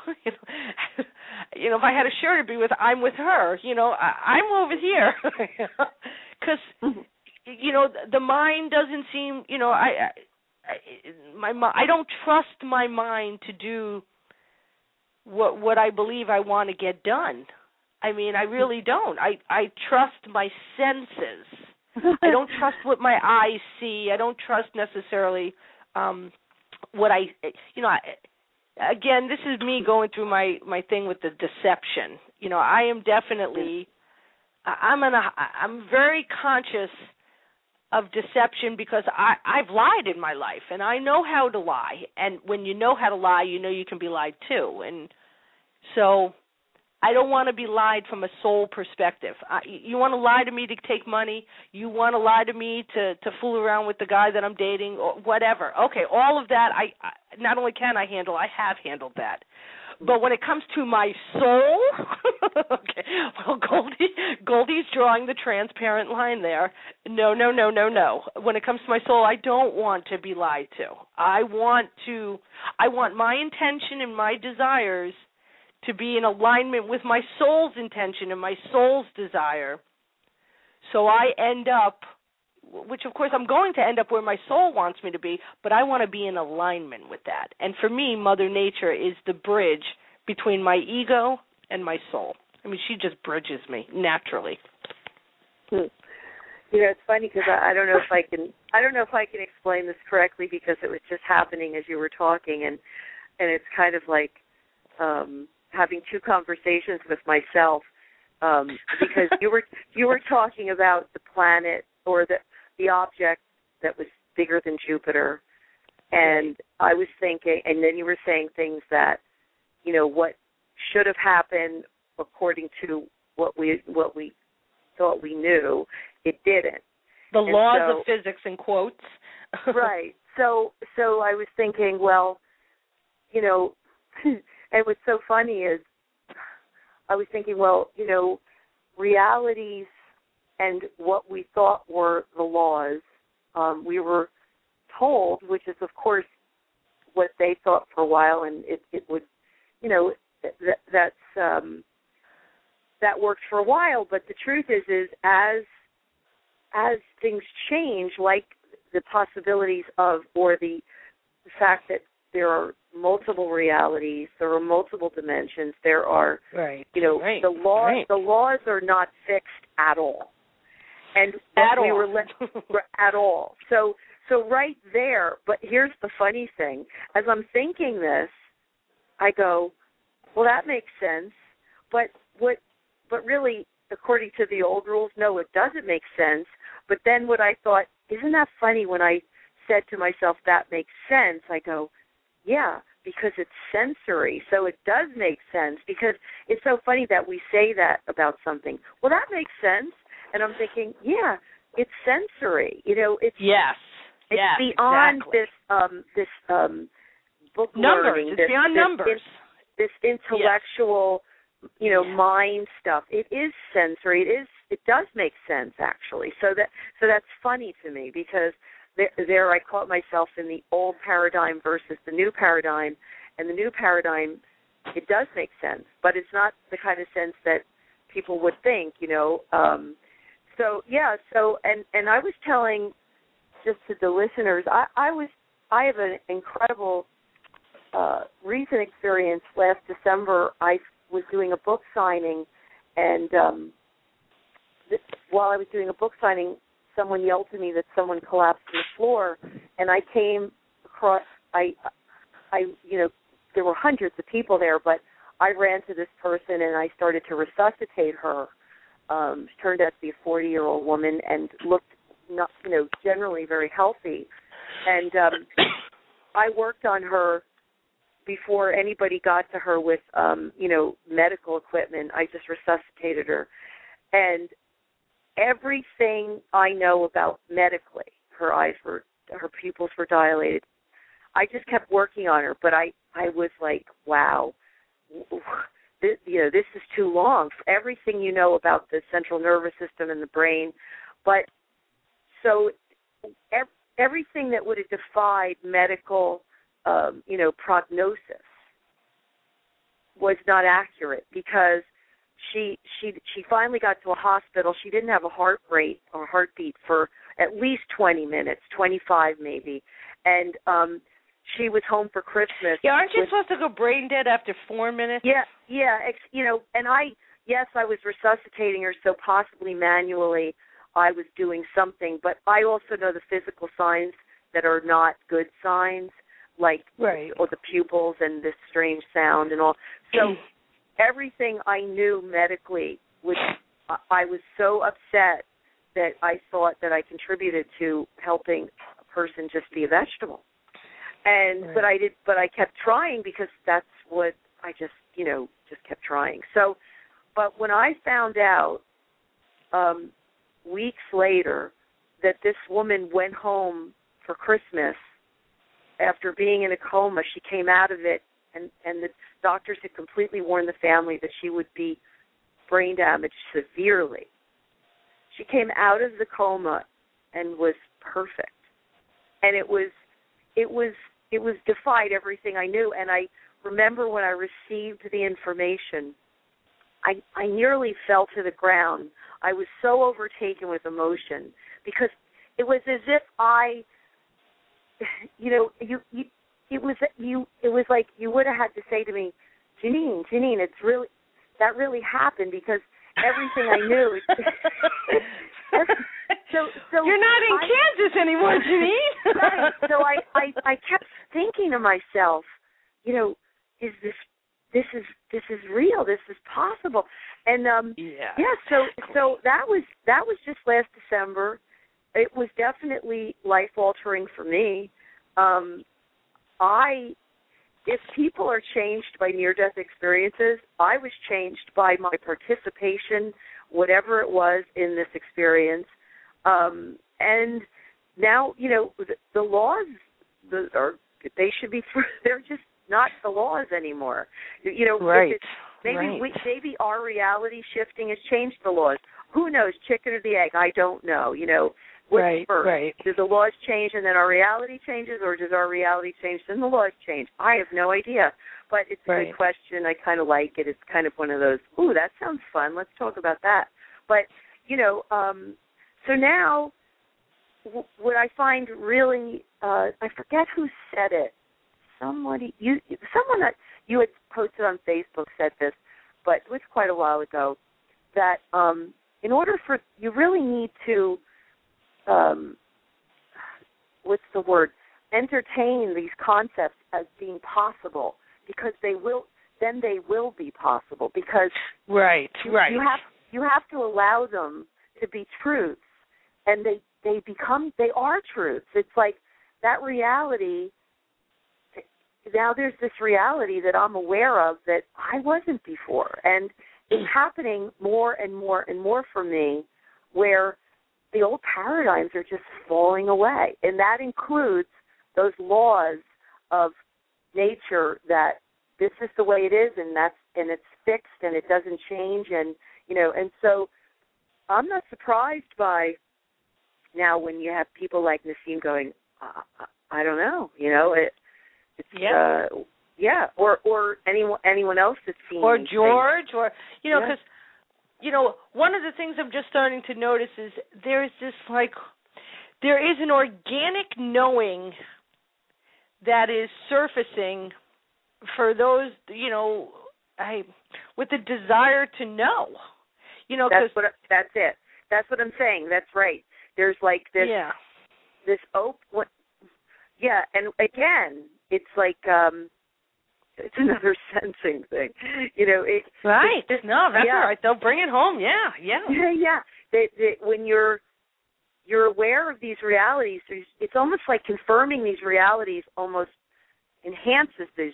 if I had a shirt, it'd be with I'm with her. I'm over here, because the mind doesn't seem. I don't trust my mind to do what I believe I want to get done. I mean, I really don't. I trust my senses. I don't trust what my eyes see. I don't trust necessarily what again, this is me going through my thing with the deception. I am definitely I'm very conscious of deception because I've lied in my life, and I know how to lie. And when you know how to lie, you know you can be lied to. And so I don't want to be lied from a soul perspective. You want to lie to me to take money? You want to lie to me to fool around with the guy that I'm dating or whatever? Okay, all of that I not only can I handle, I have handled that. But when it comes to my soul, okay, well, Goldie's drawing the transparent line there. No. When it comes to my soul, I don't want to be lied to. I want my intention and my desires to be in alignment with my soul's intention and my soul's desire. So I end up, which of course I'm going to end up where my soul wants me to be, but I want to be in alignment with that. And for me, Mother Nature is the bridge between my ego and my soul. I mean, she just bridges me naturally. It's funny because I don't know if I can explain this correctly because it was just happening as you were talking, and it's kind of like having two conversations with myself because you were talking about the planet or the object that was bigger than Jupiter, and I was thinking, and then you were saying things that, what should have happened according to what we thought we knew, it didn't. The laws of physics in quotes. Right. So I was thinking, well, and what's so funny is I was thinking, well, realities and what we thought were the laws, we were told, which is, of course, what they thought for a while, and it would, that worked for a while. But the truth is as things change, like the possibilities of, or the fact that there are multiple realities, there are multiple dimensions, there are, the laws are not fixed at all. And at all. So right there, but here's the funny thing. As I'm thinking this, I go, well, that makes sense. But really, according to the old rules, no, it doesn't make sense. But then what I thought, isn't that funny when I said to myself, that makes sense, I go, yeah, because it's sensory, so it does make sense, because it's so funny that we say that about something. Well, that makes sense. And I'm thinking, yeah, it's sensory. It's beyond exactly. this book numbers. learning. It's beyond numbers. This intellectual, mind stuff. It is sensory. It does make sense actually. So that's funny to me because there I caught myself in the old paradigm versus the new paradigm, and the new paradigm, it does make sense, but it's not the kind of sense that people would think, and I was telling just to the listeners, I have an incredible recent experience. Last December, I was doing a book signing, and while I was doing a book signing, someone yelled to me that someone collapsed on the floor, and I came across, there were hundreds of people there, but I ran to this person and I started to resuscitate her. She turned out to be a 40-year-old woman and looked, not, generally very healthy. And I worked on her before anybody got to her with, medical equipment. I just resuscitated her. And everything I know about medically, her pupils were dilated. I just kept working on her, but I was like, wow, this is too long. Everything you know about the central nervous system and the brain, but so everything that would have defied medical, prognosis was not accurate because she finally got to a hospital. She didn't have a heart rate or heartbeat for at least 20 minutes, 25 maybe, and she was home for Christmas. Yeah, aren't you supposed to go brain dead after 4 minutes? Yeah, and I was resuscitating her, so possibly manually I was doing something, but I also know the physical signs that are not good signs, like or the pupils and this strange sound and all. So everything I knew medically, I was so upset that I thought that I contributed to helping a person just be a vegetable. And but I kept trying because that's what I just kept trying. So, but when I found out weeks later that this woman went home for Christmas after being in a coma, she came out of it, and the doctors had completely warned the family that she would be brain damaged severely. She came out of the coma and was perfect, and it was defied everything I knew. And I remember when I received the information, I nearly fell to the ground. I was so overtaken with emotion because it was as if it was like you would have had to say to me, Janine, that really happened because everything I knew. So you're not in Kansas anymore, Janine. Right. So I kept thinking to myself, is this is real? This is possible. And so that was just last December. It was definitely life altering for me. If people are changed by near-death experiences, I was changed by my participation, whatever it was, in this experience. And now, the laws, they should be, they're just not the laws anymore. Maybe our reality shifting has changed the laws. Who knows, chicken or the egg? I don't know. What's first? Right. Do the laws change and then our reality changes, or does our reality change and the laws change? I have no idea. But it's a good question. I kind of like it. It's kind of one of those, ooh, that sounds fun. Let's talk about that. But, so now what I find really, I forget who said it. Someone that you had posted on Facebook said this, but it was quite a while ago, that in order for, you really need to, entertain these concepts as being possible, because they will be possible, because you have to allow them to be truths, and they are truths. It's like that reality. Now there's this reality that I'm aware of that I wasn't before, and it's happening more and more and more for me, where the old paradigms are just falling away, and that includes those laws of nature that this is the way it is, and it's fixed, and it doesn't change, and and so I'm not surprised by now when you have people like Nassim going, I don't know, or anyone else that's seen, or George, or because one of the things I'm just starting to notice is there is an organic knowing that is surfacing for those, with the desire to know. That's it. That's what I'm saying. That's right. There's like this, this open, and again, it's like, it's another sensing thing, Right. That's all right. They'll bring it home. Yeah. When you're, you're aware of these realities. It's almost like confirming these realities almost enhances these.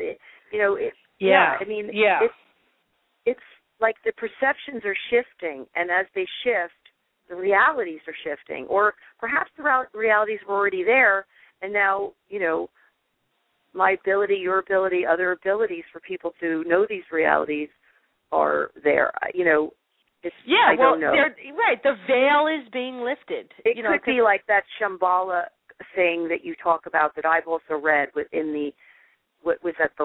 It's like the perceptions are shifting, and as they shift, the realities are shifting, or perhaps the realities were already there, and now, my ability, your ability, other abilities for people to know these realities are there. I don't know. Right. The veil is being lifted. It could be like that Shambhala thing that you talk about that I've also read within what was at the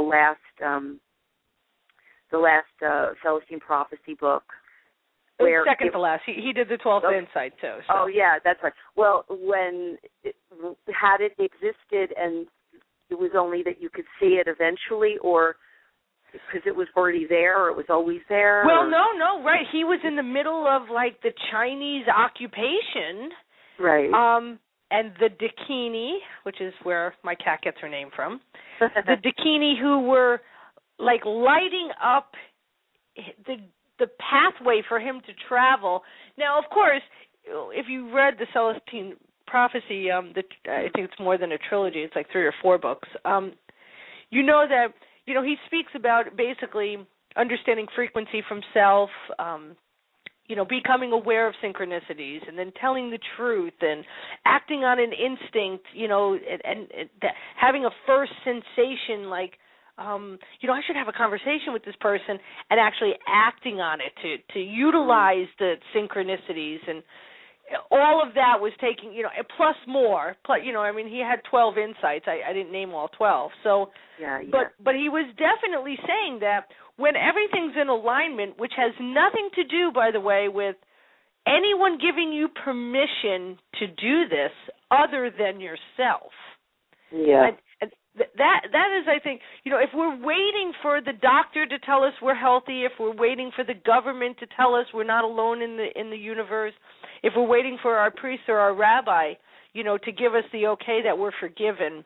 last Celestine Prophecy book. Where second to last. He did the 12th Insight, too. So. Oh, yeah, that's right. Well, had it existed and it was only that you could see it eventually, or because it was already there, or it was always there? Well, no, right. He was in the middle of, the Chinese occupation. Right. And the Dakini, which is where my cat gets her name from, the Dakini who were, lighting up the pathway for him to travel. Now, of course, if you read the Celestine Prophecy, I think it's more than a trilogy. It's 3 or 4 books. You know that, he speaks about basically understanding frequency from self, becoming aware of synchronicities, and then telling the truth and acting on an instinct, and having a first sensation I should have a conversation with this person, and actually acting on it to utilize the synchronicities, and all of that was taking, plus more. He had 12 insights. I didn't name all 12. So, yeah. But he was definitely saying that when everything's in alignment, which has nothing to do, by the way, with anyone giving you permission to do this other than yourself. Yeah. And that is, I think, if we're waiting for the doctor to tell us we're healthy, if we're waiting for the government to tell us we're not alone in the universe, if we're waiting for our priest or our rabbi, to give us the okay that we're forgiven,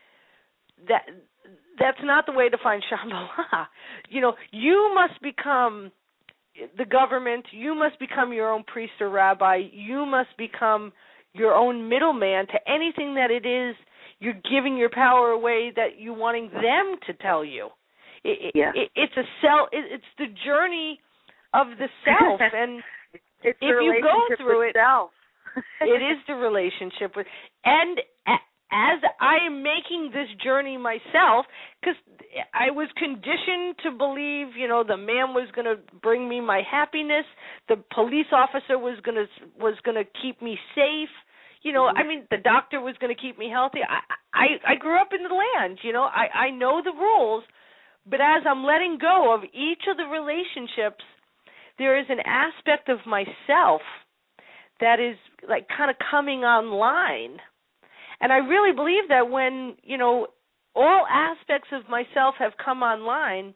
that's not the way to find Shambhala. You must become the government. You must become your own priest or rabbi. You must become your own middleman to anything that it is you're giving your power away that you're wanting them to tell you. It's the journey of the self, and it's if you go through it, self. it is the relationship with. And as I am making this journey myself, because I was conditioned to believe, the man was going to bring me my happiness, the police officer was going to keep me safe. The doctor was going to keep me healthy. I grew up in the land, I know the rules, but as I'm letting go of each of the relationships, there is an aspect of myself that is kind of coming online. And I really believe that when, all aspects of myself have come online,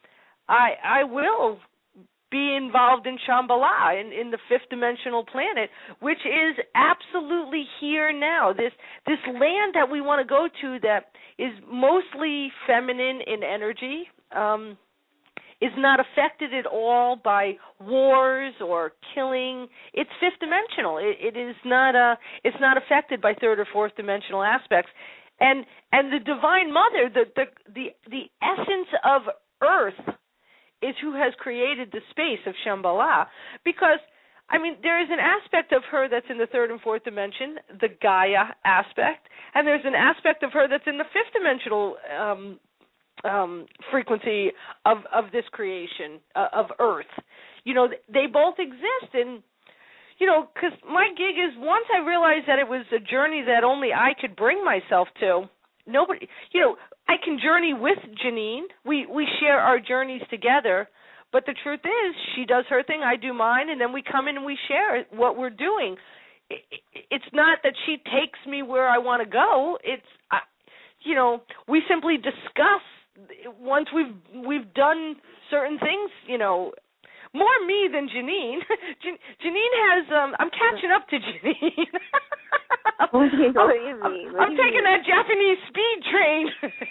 I will be involved in Shambhala, in the fifth dimensional planet, which is absolutely here now. This land that we want to go to that is mostly feminine in energy, is not affected at all by wars or killing. It's fifth dimensional. It is not it's not affected by third or fourth dimensional aspects. And the Divine Mother, the essence of Earth, is who has created the space of Shambhala, because, there is an aspect of her that's in the third and fourth dimension, the Gaia aspect, and there's an aspect of her that's in the fifth dimensional frequency of this creation, of Earth. They both exist, and, because my gig is, once I realized that it was a journey that only I could bring myself to, nobody, I can journey with Janine. We share our journeys together, but the truth is, she does her thing, I do mine, and then we come in and we share what we're doing. It's not that she takes me where I want to go. It's, we simply discuss once we've done certain things, more me than Janine. Janine has, I'm catching up to Janine. What do you mean? I'm taking that Japanese speed train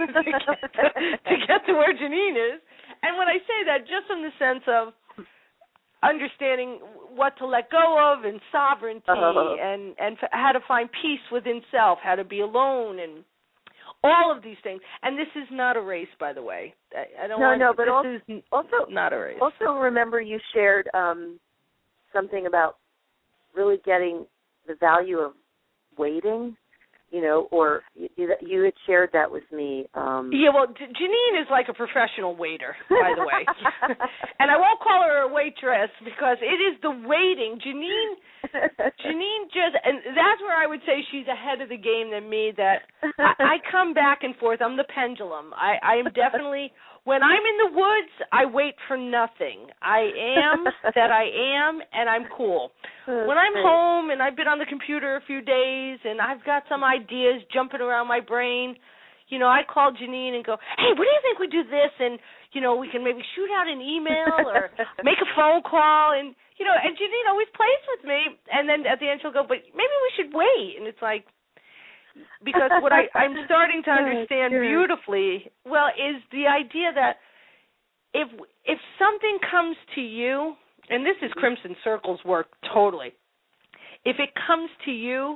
to get to where Janine is. And when I say that, just in the sense of understanding, what to let go of and sovereignty and how to find peace within self, how to be alone and all of these things. And this is not a race, by the way. I don't but this is also not a race. Also, remember you shared something about really getting the value of waiting, or you had shared that with me. Yeah, well, Janine is like a professional waiter, by the way. And I won't call her a waitress because it is the waiting. Janine just, and that's where I would say she's ahead of the game than me, that I come back and forth. I'm the pendulum. I am definitely, when I'm in the woods, I wait for nothing. I am that I am, and I'm cool. When I'm home and I've been on the computer a few days and I've got some ideas jumping around my brain, I call Janine and go, hey, what do you think we do this? And, we can maybe shoot out an email or make a phone call. And, and Janine always plays with me. And then at the end she'll go, but maybe we should wait. And it's like, because what I'm starting to understand beautifully, is the idea that if something comes to you, and this is Crimson Circle's work totally, if it comes to you,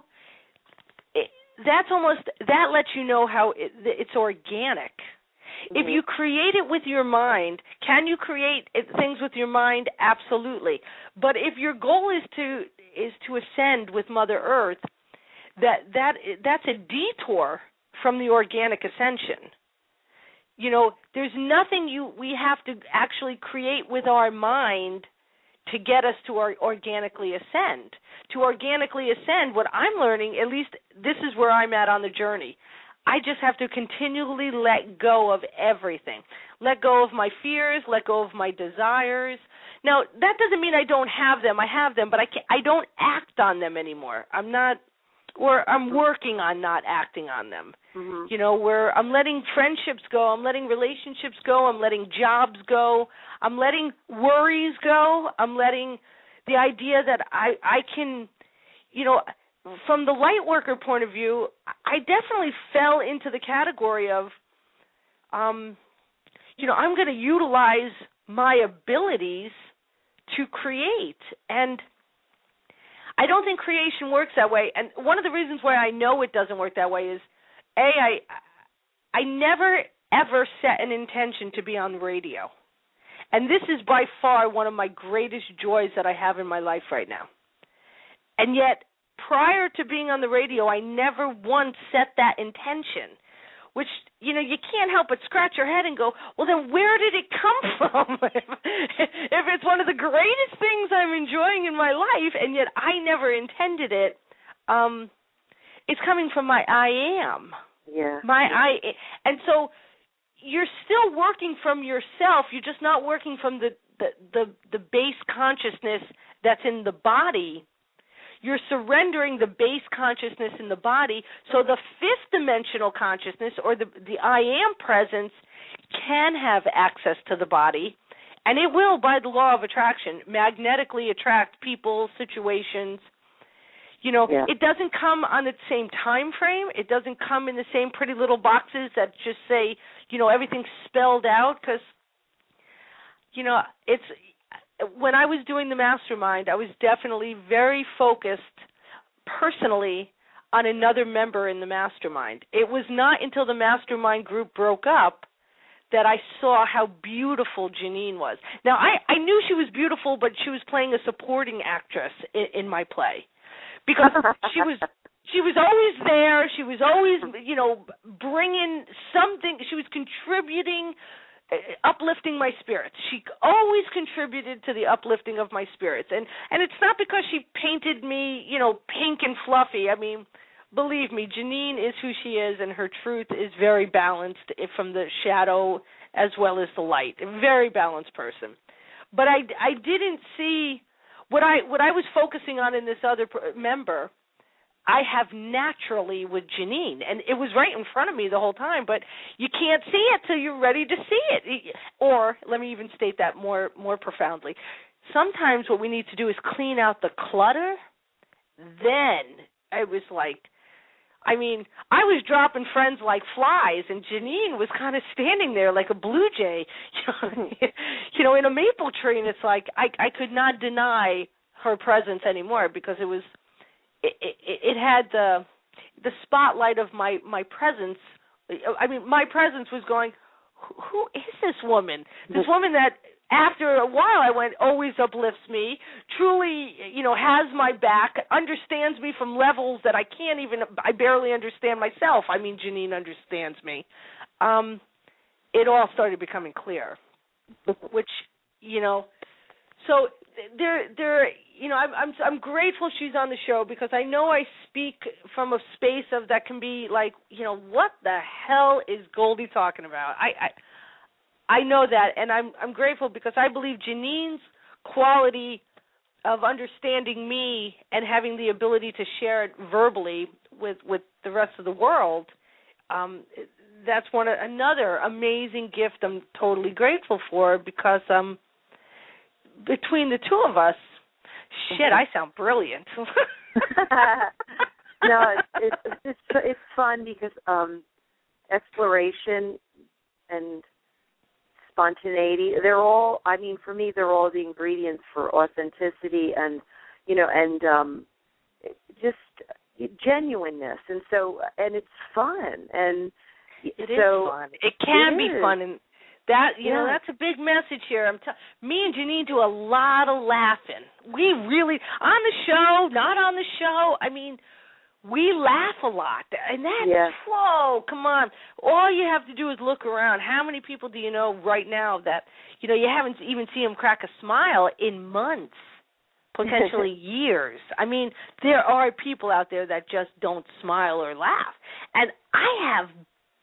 that lets you know how it's organic. Mm-hmm. If you create it with your mind, can you create things with your mind? Absolutely. But if your goal is to ascend with Mother Earth, that's a detour from the organic ascension. There's nothing we have to actually create with our mind to get us to organically ascend. To organically ascend, what I'm learning, at least this is where I'm at on the journey, I just have to continually let go of everything. Let go of my fears, let go of my desires. Now, that doesn't mean I don't have them. I have them, but I don't act on them anymore. I'm working on not acting on them. Mm-hmm. Where I'm letting friendships go, I'm letting relationships go, I'm letting jobs go, I'm letting worries go, I'm letting the idea that I can, from the light worker point of view, I definitely fell into the category of, I'm going to utilize my abilities to create. And I don't think creation works that way. And one of the reasons why I know it doesn't work that way is, I never, ever set an intention to be on the radio. And this is by far one of my greatest joys that I have in my life right now. And yet, prior to being on the radio, I never once set that intention, which, you can't help but scratch your head and go, well, then where did it come from? If it's one of the greatest things I'm enjoying in my life, and yet I never intended it, it's coming from my I am. Yeah. And so you're still working from yourself. You're just not working from the base consciousness that's in the body. You're surrendering the base consciousness in the body, so the fifth dimensional consciousness, or the I am presence, can have access to the body, and it will, by the law of attraction, magnetically attract people, situations. It doesn't come on the same time frame. It doesn't come in the same pretty little boxes that just say, everything's spelled out, because, it's... When I was doing the mastermind, I was definitely very focused personally on another member in the mastermind. It was not until the mastermind group broke up that I saw how beautiful Janine was. Now, I knew she was beautiful, but she was playing a supporting actress in my play, because she was always there. She was always, bringing something. She was contributing, uplifting my spirits. She always contributed to the uplifting of my spirits. And it's not because she painted me, pink and fluffy. I mean, believe me, Janine is who she is, and her truth is very balanced from the shadow as well as the light. A very balanced person. But I didn't see what I was focusing on in this other member. I have naturally with Janine, and it was right in front of me the whole time, but you can't see it till you're ready to see it. Or, let me even state that more profoundly, sometimes what we need to do is clean out the clutter. Then it was like, I was dropping friends like flies, and Janine was kind of standing there like a blue jay, in a maple tree, and it's like I could not deny her presence anymore because it had the spotlight of my presence. I mean, my presence was going, who is this woman? This woman that after a while I went, always uplifts me, truly, has my back, understands me from levels that I barely understand myself. I mean, Janine understands me. It all started becoming clear, which, so I'm grateful she's on the show because I know I speak from a space of that can be like, what the hell is Goldie talking about? I know that, and I'm grateful because I believe Janine's quality of understanding me and having the ability to share it verbally with the rest of the world, that's another amazing gift I'm totally grateful for because between the two of us, I sound brilliant. No, it's fun because exploration and spontaneity, for me, they're all the ingredients for authenticity and just genuineness. And it's fun. And it is fun. It can be fun. And that, that's a big message here. Me and Janine do a lot of laughing. We really, on the show, not on the show, I mean, we laugh a lot. And that's, whoa, come on. All you have to do is look around. How many people do you know right now that, you haven't even seen them crack a smile in months, potentially years? I mean, there are people out there that just don't smile or laugh. And I have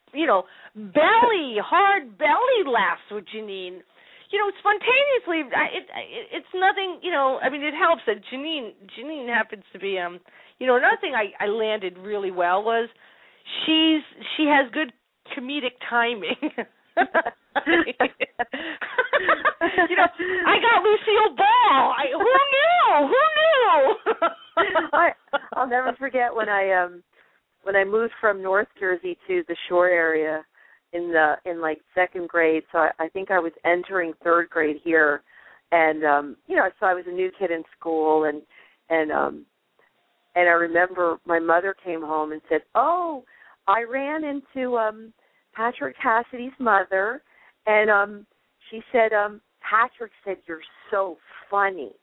hard belly laughs with Janine. Spontaneously, it's nothing, it helps that Janine happens to be, another thing I landed really well was she has good comedic timing. I got Lucille Ball. Who knew? I'll never forget when I moved from North Jersey to the Shore area in second grade. So I think I was entering third grade here, and so I was a new kid in school, and I remember my mother came home and said, "Oh, I ran into Patrick Cassidy's mother, and she said, Patrick said you're so funny."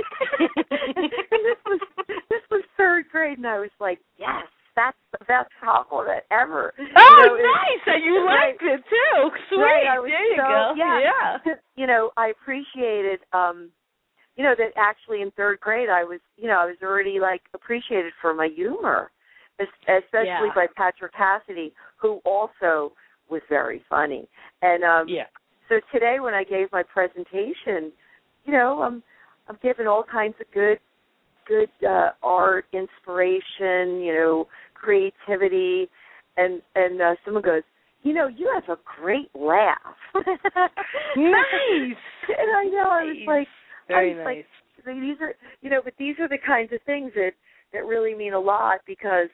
And this was third grade, and I was like, yes. That's the best compliment ever. Oh, nice! And you liked it too. Sweet. Right, there you go. Yeah. I appreciated, that actually in third grade I was already appreciated for my humor, especially by Patrick Cassidy, who also was very funny. And so today when I gave my presentation, I'm giving all kinds of good art, inspiration, creativity, and someone goes, you have a great laugh. Nice. And I know, I was like, very nice. These are, but these are the kinds of things that really mean a lot because,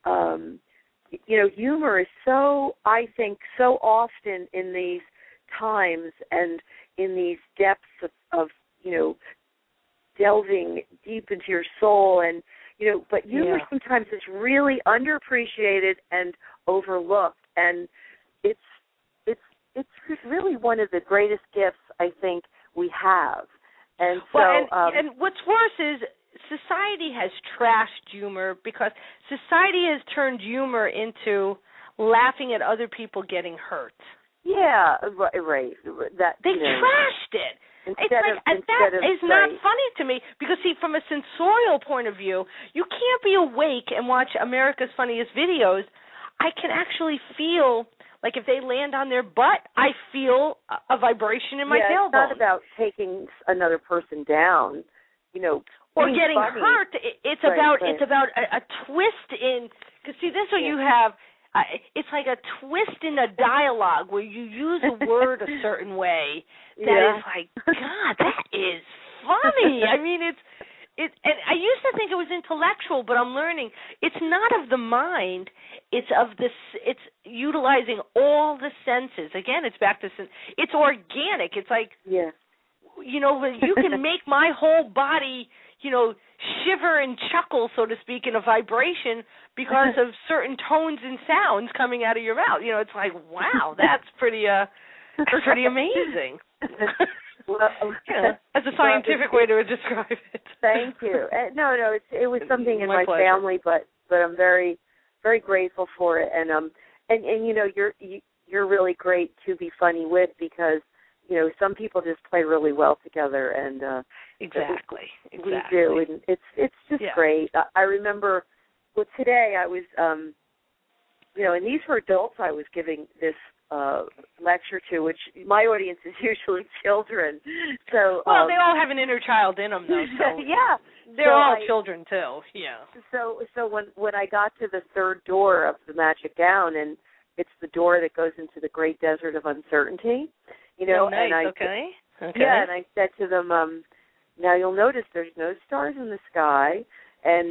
humor is so, I think, so often in these times and in these depths of delving deep into your soul, and but humor sometimes is really underappreciated and overlooked, and it's really one of the greatest gifts I think we have. And so, and what's worse is society has trashed humor because society has turned humor into laughing at other people getting hurt. Yeah, right. That they trashed it. That is not funny to me because, see, from a sensorial point of view, you can't be awake and watch America's Funniest Videos. I can actually feel, like if they land on their butt, I feel a vibration in my tailbone. It's not about taking another person down, or getting hurt. It's about a twist in, because see, this is what you have. It's like a twist in a dialogue where you use a word a certain way that is like, God, that is funny. I mean, and I used to think it was intellectual, but I'm learning it's not of the mind. It's it's utilizing all the senses. Again, it's back to it's organic. It's like you know, you can make my whole body, you know, shiver and chuckle, so to speak, in a vibration because of certain tones and sounds coming out of your mouth. You know, it's like, wow, that's pretty amazing. Well, yeah, that's a scientific way to describe it. Thank you. No, it was something in my pleasure. family, but I'm very, very grateful for it. And you know, you're really great to be funny with because, you know, some people just play really well together, and exactly. We do, and it's just great. I remember, well, today I was, you know, and these were adults I was giving this lecture to, which my audience is usually children. So well, they all have an inner child in them, though. So yeah, they're all children too. Yeah. So when I got to the third door of the Magic Gown, and it's the door that goes into the Great Desert of Uncertainty, you know, oh, nice. and okay. Yeah, and I said to them, now you'll notice there's no stars in the sky, and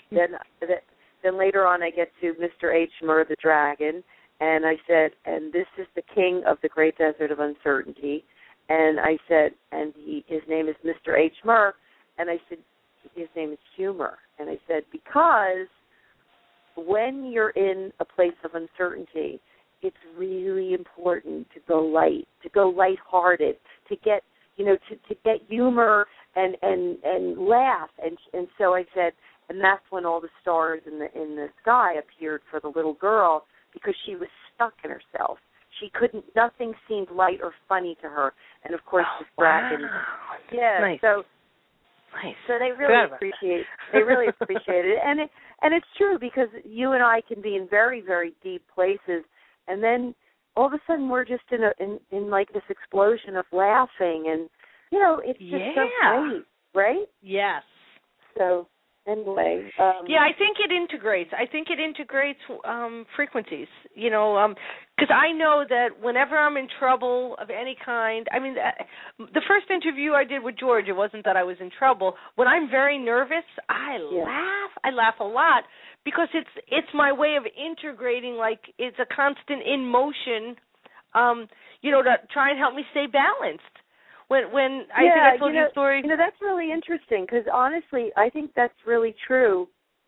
then later on I get to Mr. H. Murr the dragon, and I said, and this is the king of the Great Desert of Uncertainty, and I said, and his name is Mr. H. Murr, and I said, his name is humor, and I said, because when you're in a place of uncertainty, it's really important to go light, to go lighthearted, to get, you know, to get humor and laugh, and so I said, and that's when all the stars in the sky appeared for the little girl, because she was stuck in herself. She couldn't. Nothing seemed light or funny to her, and of course the dragon. Wow. Yeah. Nice. So they really appreciate. They really appreciate it, and it's true because you and I can be in very, very deep places, and then all of a sudden we're just in like this explosion of laughing, and you know it's just so great, right? Yes. So anyway, I think it integrates. Frequencies. You know, because I know that whenever I'm in trouble of any kind, I mean, the first interview I did with George, it wasn't that I was in trouble. When I'm very nervous, I laugh. I laugh a lot because it's my way of integrating. Like it's a constant in motion. You know, to try and help me stay balanced. When I think I told you a story. You know, that's really interesting because honestly, I think that's really true.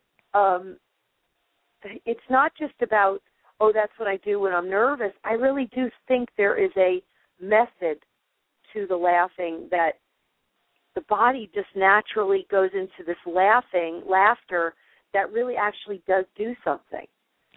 It's not just about, oh, that's what I do when I'm nervous. I really do think there is a method to the laughing that the body just naturally goes into this laughter that really actually does do something.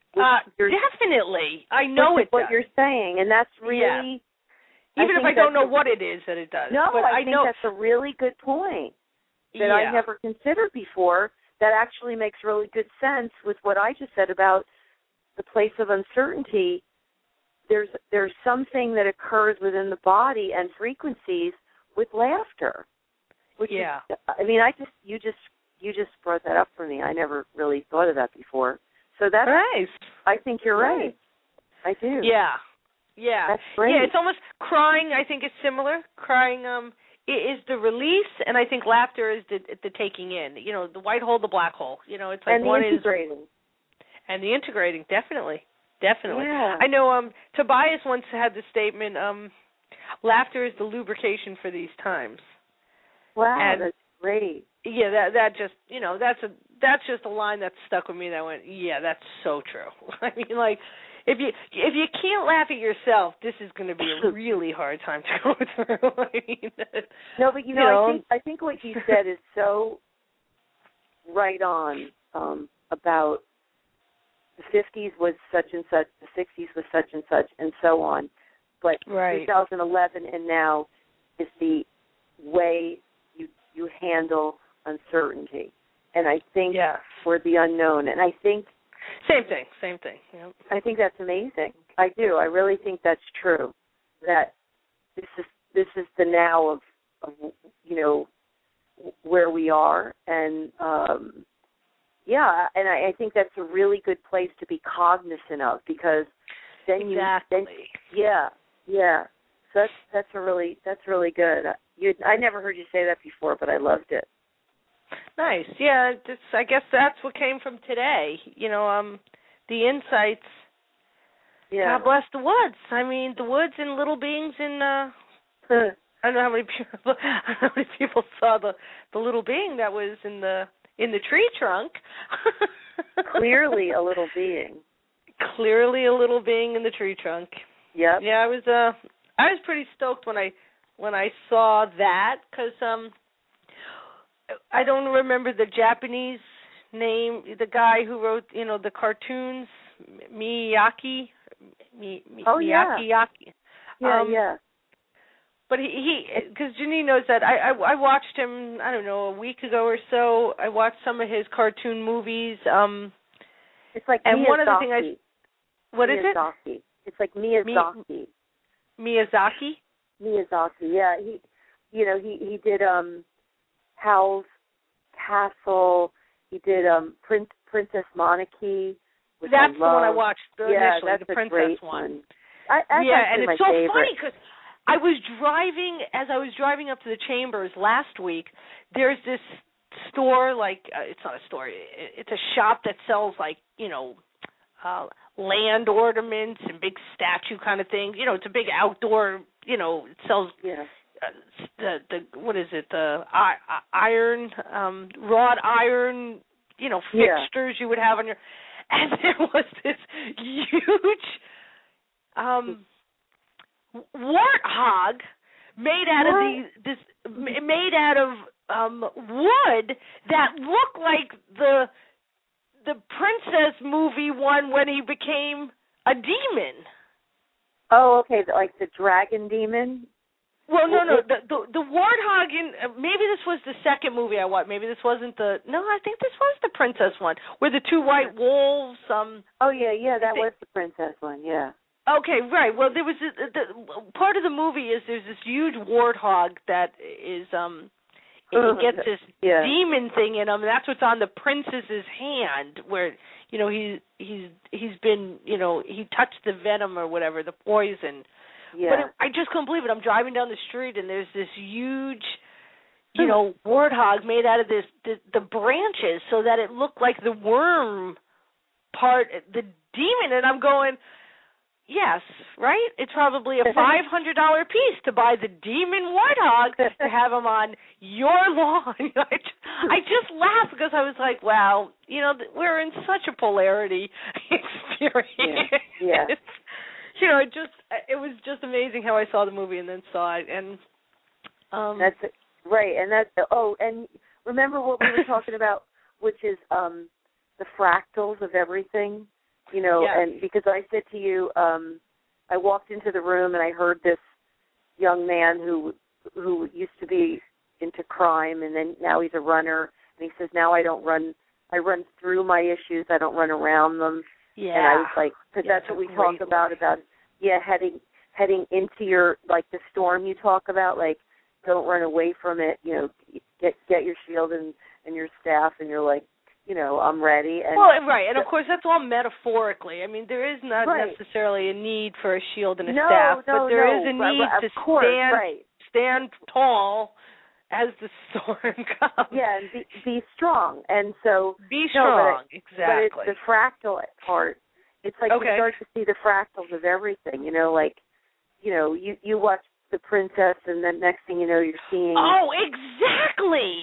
Definitely. I know it does. What you're saying, and that's really... Yeah. Even if I don't know what it is that it does. No, but I think that's a really good point that I never considered before that actually makes really good sense with what I just said about the place of uncertainty. There's something that occurs within the body and frequencies with laughter. Which is, I mean, you just brought that up for me. I never really thought of that before. So that's nice. I think you're right. I do. Yeah. Yeah. That's great. Yeah, it's almost crying, I think, is similar. Crying is the release, and I think laughter is the taking in. You know, the white hole, the black hole. You know, it's like and one the integrating. And the integrating, definitely. Yeah. I know Tobias once had the statement, laughter is the lubrication for these times. Wow, and, that's great. Yeah, that just, you know, that's just a line that stuck with me that went, yeah, that's so true. I mean, like, if you can't laugh at yourself, this is going to be a really hard time to go through. I mean, no, but you know, I think what you said is so right on about the 50s was such and such, the 60s was such and such, and so on. But 2011 and now is the way you handle uncertainty, and I think for the unknown, and I think. Same thing. Yep. I think that's amazing. I do. I really think that's true. That this is the now of you know where we are, and and I think that's a really good place to be cognizant of because then So that's really good. I never heard you say that before, but I loved it. Nice. Yeah, I guess that's what came from today. You know, the insights. Yeah. God bless the woods. I mean, the woods and little beings in I don't know how many people. I don't know how many people saw the little being that was in the tree trunk. Clearly, a little being. Clearly, a little being in the tree trunk. Yep. Yeah, I was pretty stoked when I saw that because I don't remember the Japanese name. The guy who wrote the cartoons, Miyake. Miyake. Yeah. But he because Janine knows that I watched him, I don't know, a week ago or so. I watched some of his cartoon movies. It's like and Miyazaki. One of the things what is it? It's like Miyazaki. Miyazaki? Miyazaki. Yeah, he did Howl's Castle. He did Princess Mononoke. That's the one I watched initially, that's the Princess great one. And it's so funny because I was driving up to the Chambers last week. There's this store, it's not a store, it's a shop that sells land ornaments and big statue kind of things. It's a big outdoor. It sells the what is it? The iron, wrought iron, fixtures you would have on your. And there was this huge warthog made out of wood that looked like the Princess movie one when he became a demon. Oh, okay, like the dragon demon. Well, no, the warthog in maybe this was the second movie I watched. Maybe this wasn't I think this was the Princess one where the two white wolves. Oh yeah, that was the Princess one. Yeah. Okay, right. Well, there was the part of the movie is there's this huge warthog that is it gets this demon thing in him, and that's what's on the princess's hand, where he's been he touched the venom or whatever, the poison. Yeah. But I just couldn't believe it. I'm driving down the street and there's this huge, warthog made out of the branches, so that it looked like the worm part, the demon, and I'm going. Yes, right? It's probably a $500 piece to buy the demon warthog to have him on your lawn. I just laughed because I was like, wow, we're in such a polarity experience. Yeah. It was just amazing how I saw the movie and then saw it. And that's it. Right, and and remember what we were talking about, which is the fractals of everything. And because I said to you, I walked into the room and I heard this young man who used to be into crime, and then now he's a runner, and he says, now I run through my issues, I don't run around them. Yeah. And I was like, because that's what we talk about heading into your, the storm you talk about, don't run away from it, get your shield and your staff, and you're like, I'm ready. And right, and of course that's all metaphorically. I mean, there is not necessarily a need for a shield and a staff, but there is a need to stand tall as the storm comes. Yeah, and be strong. And so be strong, exactly. But it's the fractal part. It's like you start to see the fractals of everything. You watch The Princess, and then next thing you know, you're seeing. Oh, exactly.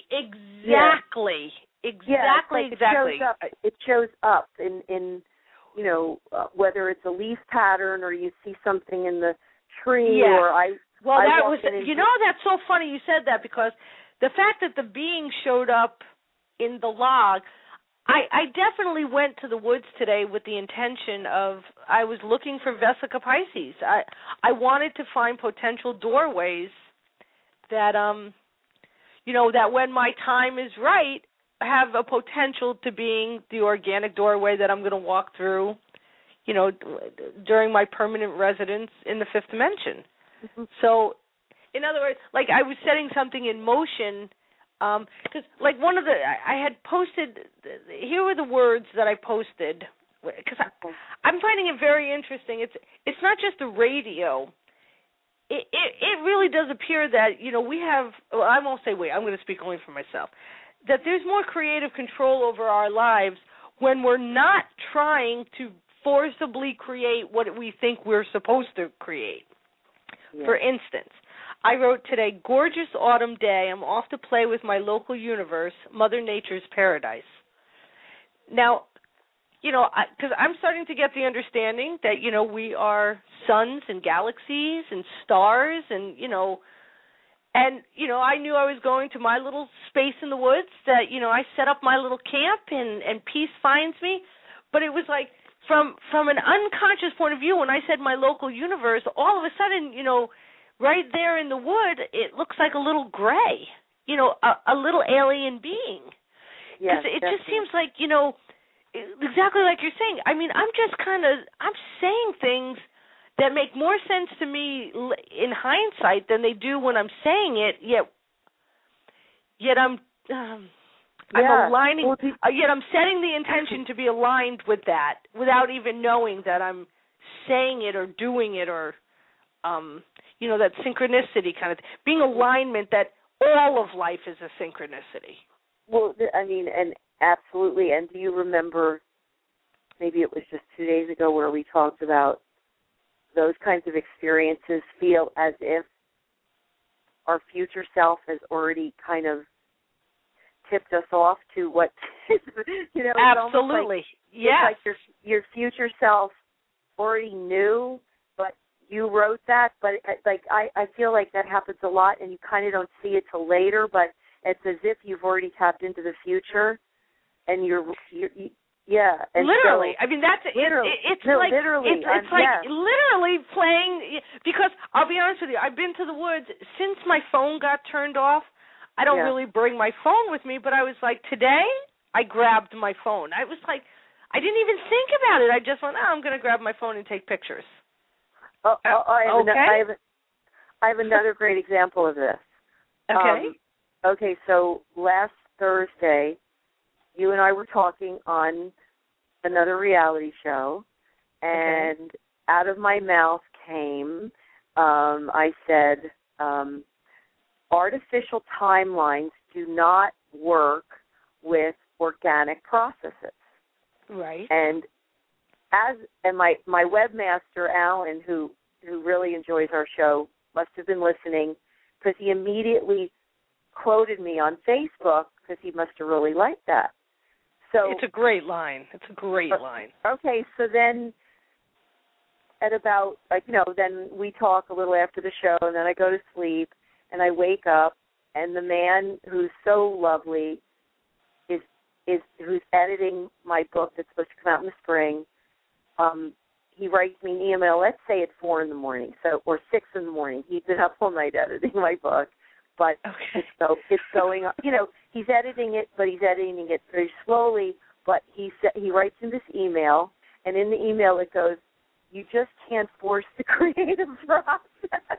Exactly. It shows up in whether it's a leaf pattern or you see something in the tree or that's so funny you said that, because the fact that the being showed up in the log, I definitely went to the woods today with the intention of, I was looking for Vesica Pisces. I wanted to find potential doorways that that when my time is right, have a potential to being the organic doorway that I'm going to walk through, during my permanent residence in the fifth dimension. Mm-hmm. So, in other words, I was setting something in motion, because one of I had posted, here were the words that I posted, because I'm finding it very interesting. It's not just the radio. It really does appear that, we have, I won't say I'm going to speak only for myself, that there's more creative control over our lives when we're not trying to forcibly create what we think we're supposed to create. Yeah. For instance, I wrote today, gorgeous autumn day. I'm off to play with my local universe, Mother Nature's paradise. Now, because I'm starting to get the understanding that, we are suns and galaxies and stars and, I knew I was going to my little space in the woods that, I set up my little camp and peace finds me. But it was like from an unconscious point of view, when I said my local universe, all of a sudden, right there in the wood, it looks like a little gray, a little alien being. Yes, it just seems like, exactly like you're saying. I mean, I'm saying things that make more sense to me in hindsight than they do when I'm saying it, yet I'm aligning, yet I'm setting the intention to be aligned with that without even knowing that I'm saying it or doing it or, that synchronicity kind of thing. Being alignment that all of life is a synchronicity. Well, and absolutely. And do you remember, maybe it was just 2 days ago, where we talked about those kinds of experiences feel as if our future self has already kind of tipped us off to what, Absolutely. It's like your future self already knew, but you wrote that. But I feel like that happens a lot, and you kind of don't see it till later, but it's as if you've already tapped into the future, and and literally. So, I mean, that's literally. It's like literally. It's like literally playing. Because I'll be honest with you, I've been to the woods since my phone got turned off. I don't really bring my phone with me, but I was like, today I grabbed my phone. I was like, I didn't even think about it. I just went, I'm going to grab my phone and take pictures. I have another great example of this. Okay. So last Thursday, you and I were talking on another reality show, and out of my mouth came, I said, artificial timelines do not work with organic processes. Right. And my webmaster, Alan, who really enjoys our show, must have been listening, because he immediately quoted me on Facebook, because he must have really liked that. So it's a great line. It's a great line. Okay, so then at about, then we talk a little after the show, and then I go to sleep, and I wake up, and the man who's so lovely who's editing my book that's supposed to come out in the spring, he writes me an email, let's say at 4 in the morning, or 6 in the morning. He's been up all night editing my book, but it's going on. He's editing it, but he's editing it very slowly. But he writes in this email, and in the email it goes, "You just can't force the creative process."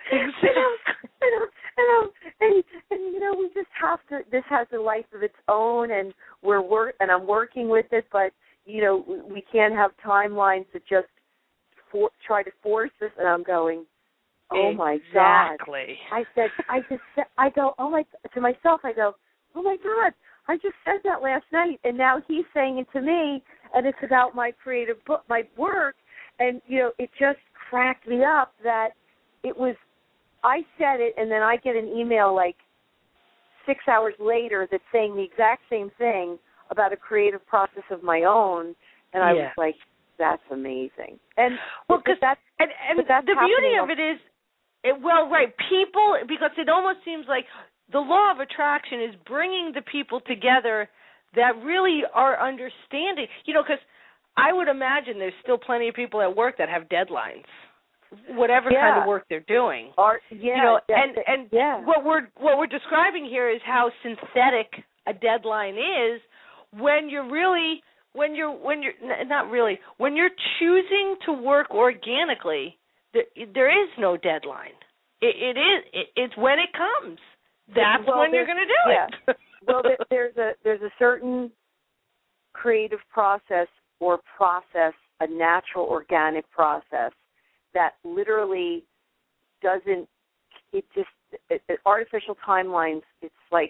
And we just have to. This has a life of its own, and I'm working with it, but we can't have timelines that just try to force this. And I'm going, oh my God! Exactly. I go, oh my, to myself, I go, oh my God! I just said that last night, and now he's saying it to me, and it's about my creative book, my work, and it just cracked me up that it was. I said it, and then I get an email like 6 hours later that's saying the exact same thing about a creative process of my own, and I was like, that's amazing. And the beauty of it is, people, because it almost seems like the law of attraction is bringing the people together that really are understanding, because I would imagine there's still plenty of people at work that have deadlines. Whatever kind of work they're doing, what we're describing here is how synthetic a deadline is when you're choosing to work organically. There is no deadline. It's when it comes. That's when you're going to do it. Well, there's a certain creative process, a natural organic process, that literally doesn't, artificial timelines, it's like,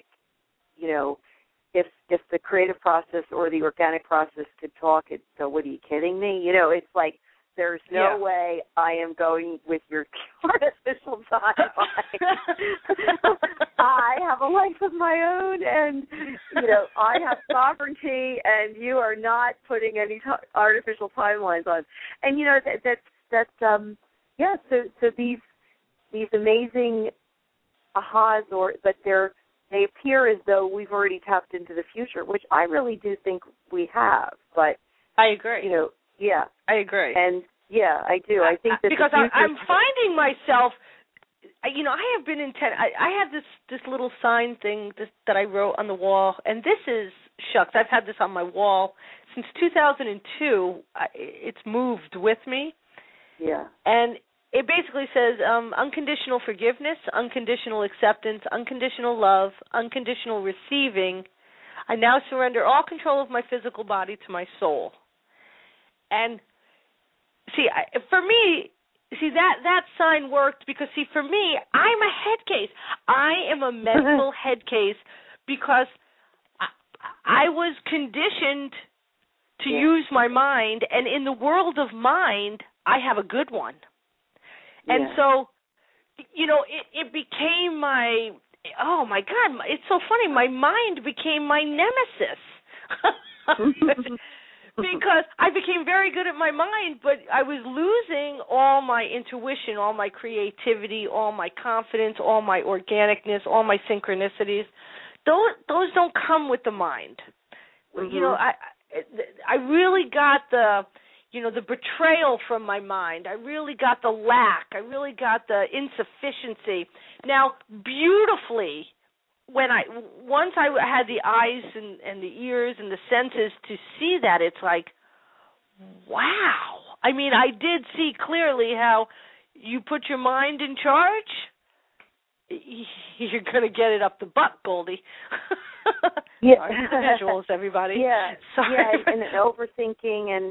if the creative process or the organic process could talk, it'd go, what are you kidding me? It's like There's no way I am going with your artificial timeline. I have a life of my own, and I have sovereignty, and you are not putting any artificial timelines on. And So these amazing ahas, but they appear as though we've already tapped into the future, which I really do think we have. But I agree. Yeah, I agree. And I do. I think that because I'm finding myself. I have been I have this little sign thing that I wrote on the wall, and this is shucks. I've had this on my wall since 2002. It's moved with me. Yeah. And it basically says unconditional forgiveness, unconditional acceptance, unconditional love, unconditional receiving. I now surrender all control of my physical body to my soul. And for me, that sign worked because, for me, I'm a head case. I am a mental head case because I was conditioned to use my mind, and in the world of mind, I have a good one. And so, it became oh my God, it's so funny, my mind became my nemesis. Because I became very good at my mind, but I was losing all my intuition, all my creativity, all my confidence, all my organicness, all my synchronicities. Those don't come with the mind. I really got the betrayal from my mind. I really got the lack. I really got the insufficiency. Now, beautifully, once I had the eyes and the ears and the senses to see that, it's like, wow. I mean, I did see clearly how you put your mind in charge, you're going to get it up the butt, Goldie. Sorry for the visuals, everybody. Sorry. And overthinking and,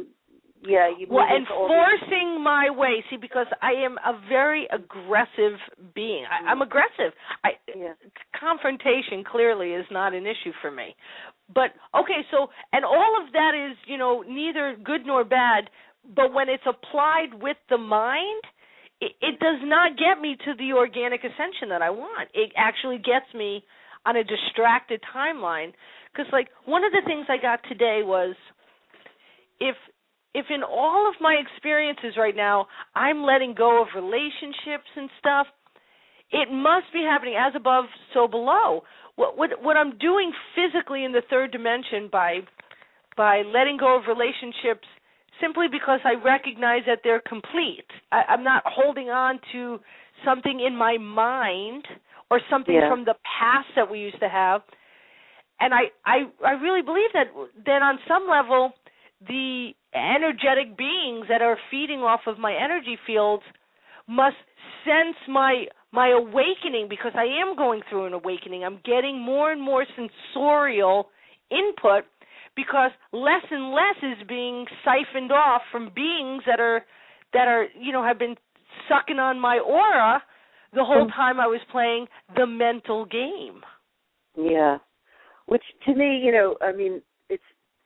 and forcing my way. See, because I am a very aggressive being. I'm aggressive. Confrontation clearly is not an issue for me. But, okay, so, and all of that is, neither good nor bad, but when it's applied with the mind, it does not get me to the organic ascension that I want. It actually gets me on a distracted timeline. Because, one of the things I got today was if in all of my experiences right now, I'm letting go of relationships and stuff, it must be happening as above, so below. What I'm doing physically in the third dimension by letting go of relationships simply because I recognize that they're complete. I'm not holding on to something in my mind or something from the past that we used to have. And I really believe that on some level, the energetic beings that are feeding off of my energy fields must sense my awakening, because I am going through an awakening. I'm getting more and more sensorial input because less and less is being siphoned off from beings that are have been sucking on my aura the whole time I was playing the mental game. Yeah, which to me, I mean, it's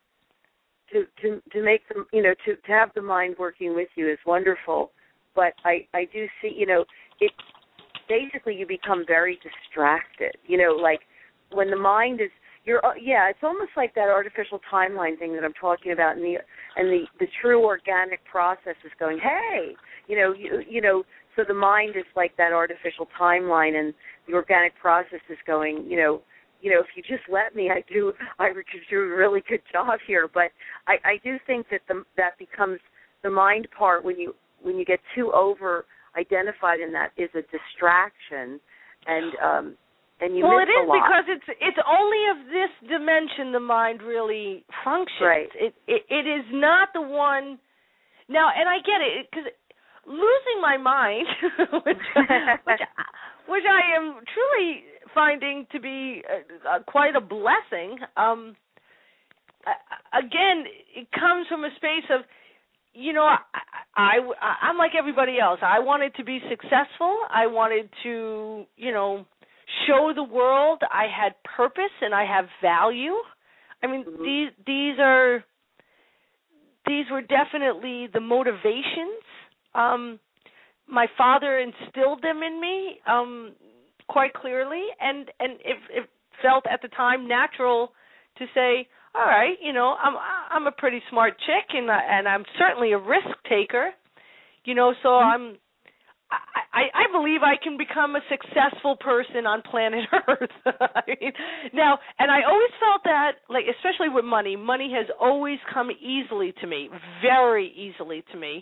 to make them, to have the mind working with you is wonderful, but I do see, it basically you become very distracted. Like when the mind is. It's almost like that artificial timeline thing that I'm talking about, and the true organic process is going, hey, so the mind is like that artificial timeline, and the organic process is going, if you just let me, I could do a really good job here. But I do think that that becomes the mind part when you get too over identified in that is a distraction, and you miss it is a lot. because it's only of this dimension the mind really functions. Right. It is not the one now, and I get it because losing my mind, which I am truly finding to be quite a blessing. Again, it comes from a space of, I'm like everybody else. I wanted to be successful. I wanted to, show the world I had purpose and I have value. I mean, these are these were definitely the motivations. My father instilled them in me quite clearly, and it felt at the time natural to say, all right, you know, I'm a pretty smart chick, and I'm certainly a risk taker, you know, so I believe I can become a successful person on planet Earth. I mean, now, and I always felt that, like, especially with money has always come easily to me, very easily to me.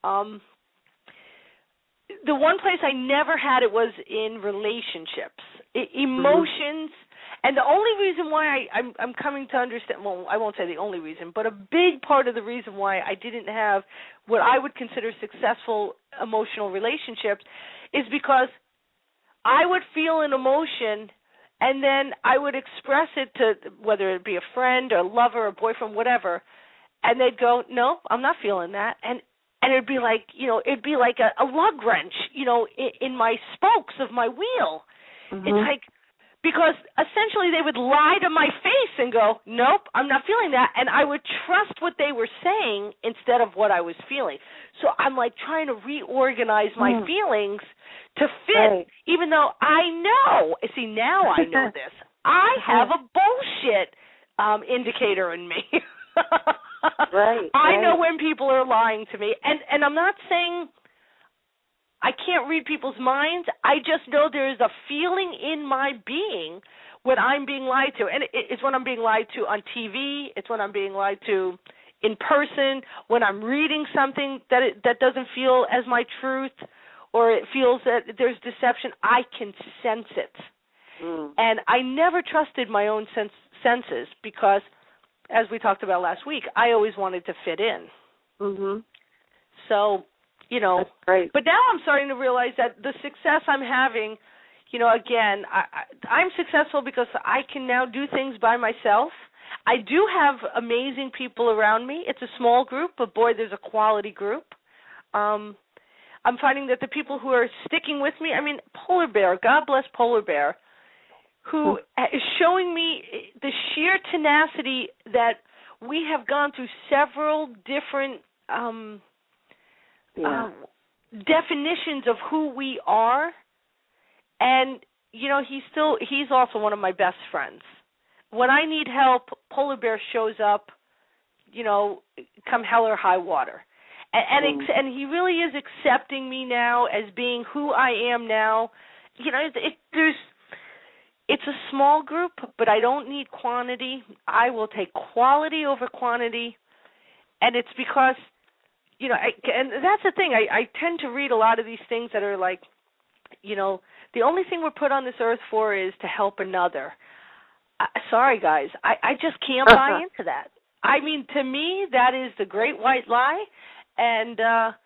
The one place I never had it was in relationships, emotions. And the only reason why I'm coming to understand, well, I won't say the only reason, but a big part of the reason why I didn't have what I would consider successful emotional relationships is because I would feel an emotion and then I would express it to, whether it be a friend or a lover or boyfriend, whatever, and they'd go, no, I'm not feeling that. And it'd be like, you know, it'd be like a lug wrench, you know, in my spokes of my wheel. It's like, because essentially they would lie to my face and go, nope, I'm not feeling that, and I would trust what they were saying instead of what I was feeling. So I'm like trying to reorganize my feelings to fit, even though I know, see, now I know this. I have a bullshit indicator in me. I know when people are lying to me, and I'm not saying I can't read people's minds. I just know there's a feeling in my being when I'm being lied to. And it's when I'm being lied to on TV. It's when I'm being lied to in person, when I'm reading something that doesn't feel as my truth, or it feels that there's deception. I can sense it. And I never trusted my own senses because, as we talked about last week, I always wanted to fit in. So, you know, but now I'm starting to realize that the success I'm having, you know, again, I'm successful because I can now do things by myself. I do have amazing people around me. It's a small group, but boy, there's a quality group. I'm finding that the people who are sticking with me, I mean, Polar Bear, God bless Polar Bear, who is showing me the sheer tenacity that we have gone through several different definitions of who we are, and you know, he's also one of my best friends. When I need help, Polar Bear shows up, you know, come hell or high water, and he really is accepting me now as being who I am now. You know, it's a small group, but I don't need quantity. I will take quality over quantity, and it's because, you know, and that's the thing. I tend to read a lot of these things that are like, you know, the only thing we're put on this earth for is to help another. Sorry, guys. I just can't buy into that. I mean, to me, that is the great white lie. And,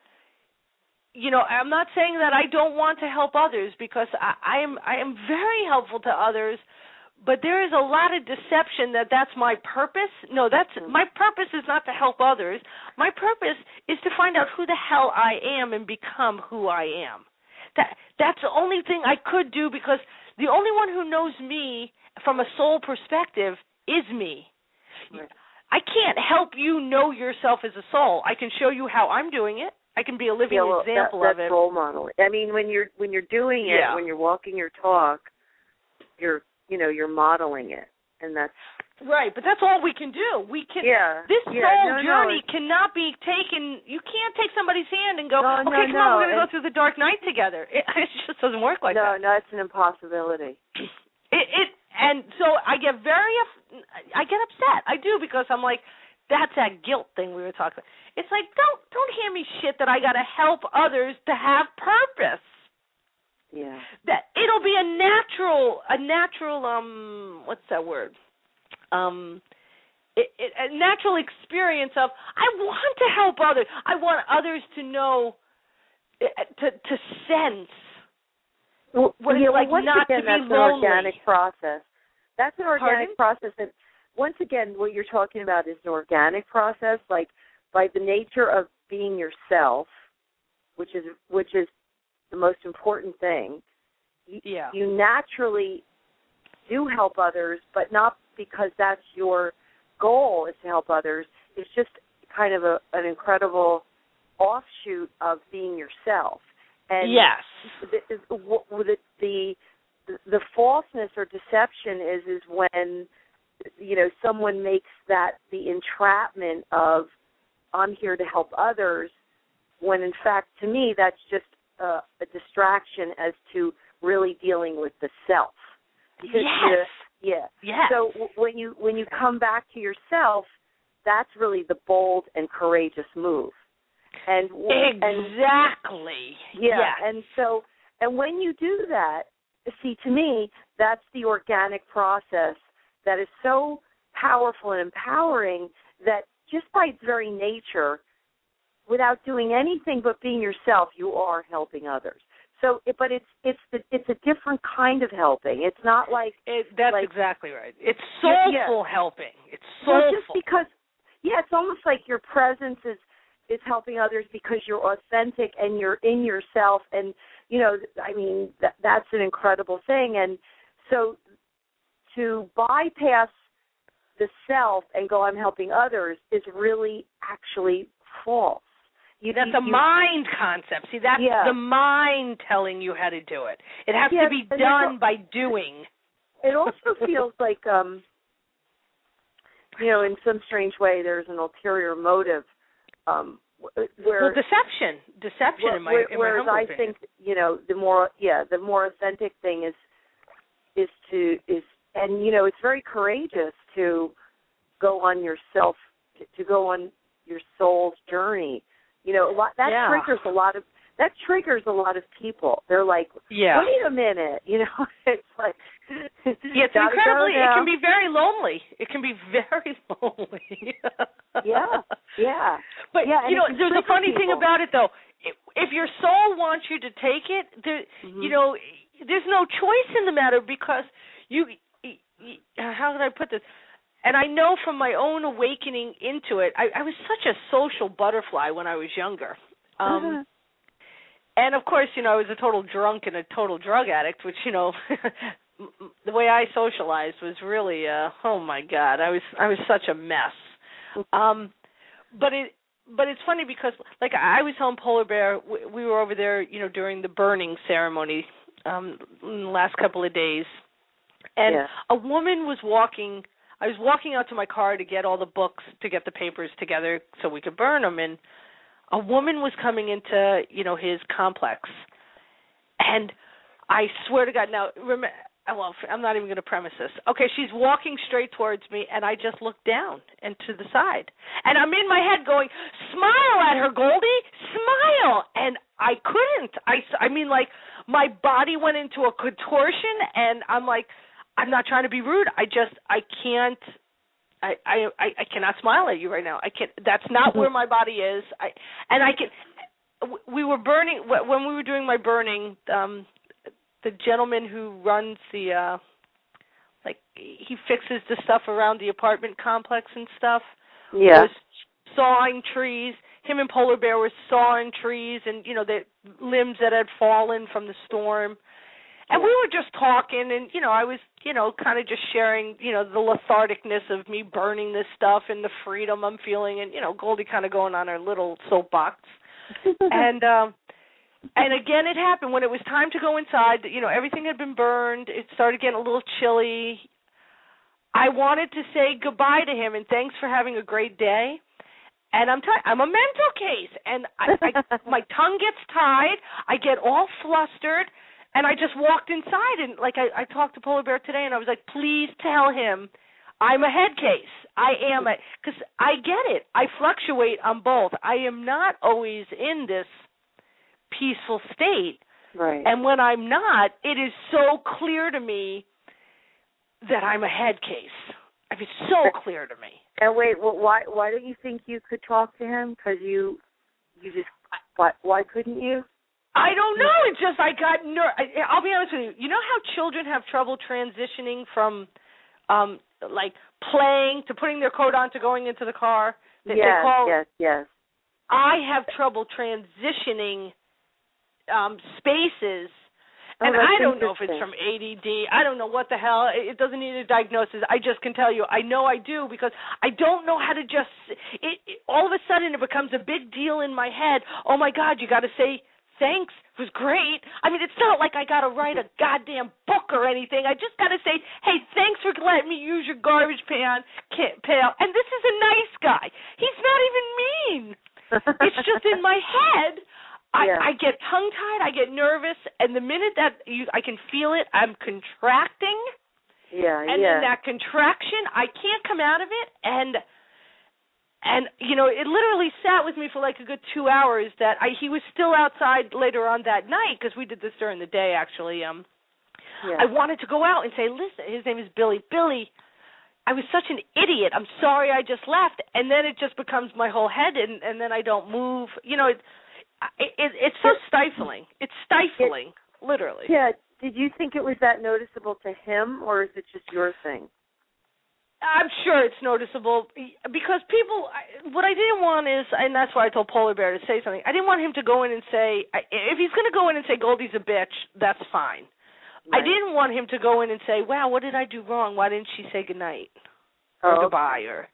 you know, I'm not saying that I don't want to help others, because I am very helpful to others. But there is a lot of deception that's my purpose. No, my purpose is not to help others. My purpose is to find out who the hell I am and become who I am. That's the only thing I could do, because the only one who knows me from a soul perspective is me. Right. I can't help you know yourself as a soul. I can show you how I'm doing it. I can be a living example of it. That's role modeling. I mean, when you're doing it, when you're walking your talk, you're modeling it, and that's right. But that's all we can do. We can. This soul journey cannot be taken. You can't take somebody's hand and go, come on, we're going to go through the dark night together. It just doesn't work like that. No, it's an impossibility. And so I get upset. I do, because I'm like, that's that guilt thing we were talking about. It's like, don't hand me shit that I got to help others to have purpose. Yeah. That it'll be a natural what's that word? A natural experience of, I want to help others. I want others to know, to sense. What it's like not to be lonely. That's an organic process. That's an organic process. And once again, what you're talking about is an organic process, like by the nature of being yourself, which is the most important thing. You naturally do help others, but not because that's your goal is to help others. It's just kind of an incredible offshoot of being yourself. And yes. The falseness or deception is when, someone makes that the entrapment of, I'm here to help others, when in fact, to me, that's just a distraction as to really dealing with the self. Because yes. So when you come back to yourself, that's really the bold and courageous move. And exactly. And when you do that, see, to me, that's the organic process that is so powerful and empowering that just by its very nature, without doing anything but being yourself, you are helping others. So, but it's a different kind of helping. It's not like that's exactly right. It's soulful helping. It's soulful. Well, just because, it's almost like your presence is helping others because you're authentic and you're in yourself, and that's an incredible thing. And so, to bypass the self and go, I'm helping others, is really actually false. That's a mind concept. See, that's the mind telling you how to do it. It has to be done by doing. It also feels like, in some strange way, there's an ulterior motive. Deception in my whereas humble I opinion. think, the more authentic thing is it's very courageous to go on yourself, to go on your soul's journey. That triggers a lot of people. They're like, wait a minute, it's like it's incredibly. It can be very lonely. It can be very lonely. But there's a funny thing about it though. If your soul wants you to take it, there's no choice in the matter, because how can I put this? And I know from my own awakening into it, I was such a social butterfly when I was younger. And, of course, I was a total drunk and a total drug addict, which, the way I socialized was really, oh, my God, I was such a mess. But it's funny because, like, I was home Polar Bear. We were over there, during the burning ceremony in the last couple of days. And a woman was walking. I was walking out to my car to get all the books, to get the papers together so we could burn them, and a woman was coming into, his complex. And I swear to God, now, I'm not even going to premise this. Okay, she's walking straight towards me, and I just looked down and to the side. And I'm in my head going, smile at her, Goldie, smile. And I couldn't. I mean, like, my body went into a contortion, and I'm like, I'm not trying to be rude. I can't. I cannot smile at you right now. I can't. That's not where my body is. We were burning when we were doing my burning. The gentleman who runs the he fixes the stuff around the apartment complex and stuff. Was sawing trees. Him and Polar Bear were sawing trees, and the limbs that had fallen from the storm. And we were just talking, and, I was, kind of just sharing, the lethargicness of me burning this stuff and the freedom I'm feeling, and, Goldie kind of going on her little soapbox. And again, it happened. When it was time to go inside, everything had been burned. It started getting a little chilly. I wanted to say goodbye to him and thanks for having a great day. And I'm a mental case, and my tongue gets tied. I get all flustered. And I just walked inside, and I talked to Polar Bear today, and I was like, please tell him I'm a head case. I am, because I get it. I fluctuate on both. I am not always in this peaceful state. Right. And when I'm not, it is so clear to me that I'm a head case. I mean, it's so clear to me. And wait, why don't you think you could talk to him? Because you just, why couldn't you? I don't know. It's just I got I'll be honest with you. You know how children have trouble transitioning from, playing to putting their coat on to going into the car? Yes. I have trouble transitioning spaces, And I don't know if it's from ADD. I don't know what the hell. It doesn't need a diagnosis. I just can tell you, I know I do, because I don't know how to just, all of a sudden it becomes a big deal in my head. Oh, my God, you got to say thanks. It was great. I mean, it's not like I got to write a goddamn book or anything. I just got to say, hey, thanks for letting me use your garbage pail. And this is a nice guy. He's not even mean. It's just in my head. I get tongue-tied, I get nervous, and the minute that I can feel it, I'm contracting. And in that contraction, I can't come out of it, and it literally sat with me for like a good 2 hours that he was still outside later on that night, because we did this during the day, actually. I wanted to go out and say, listen, his name is Billy. Billy, I was such an idiot. I'm sorry I just left. And then it just becomes my whole head, and then I don't move. It's so stifling. It's stifling, literally. Yeah. Did you think it was that noticeable to him, or is it just your thing? I'm sure it's noticeable because people, what I didn't want is, and that's why I told Polar Bear to say something, I didn't want him to go in and say, if he's going to go in and say Goldie's a bitch, that's fine. Right. I didn't want him to go in and say, wow, what did I do wrong? Why didn't she say goodnight or goodbye? Or,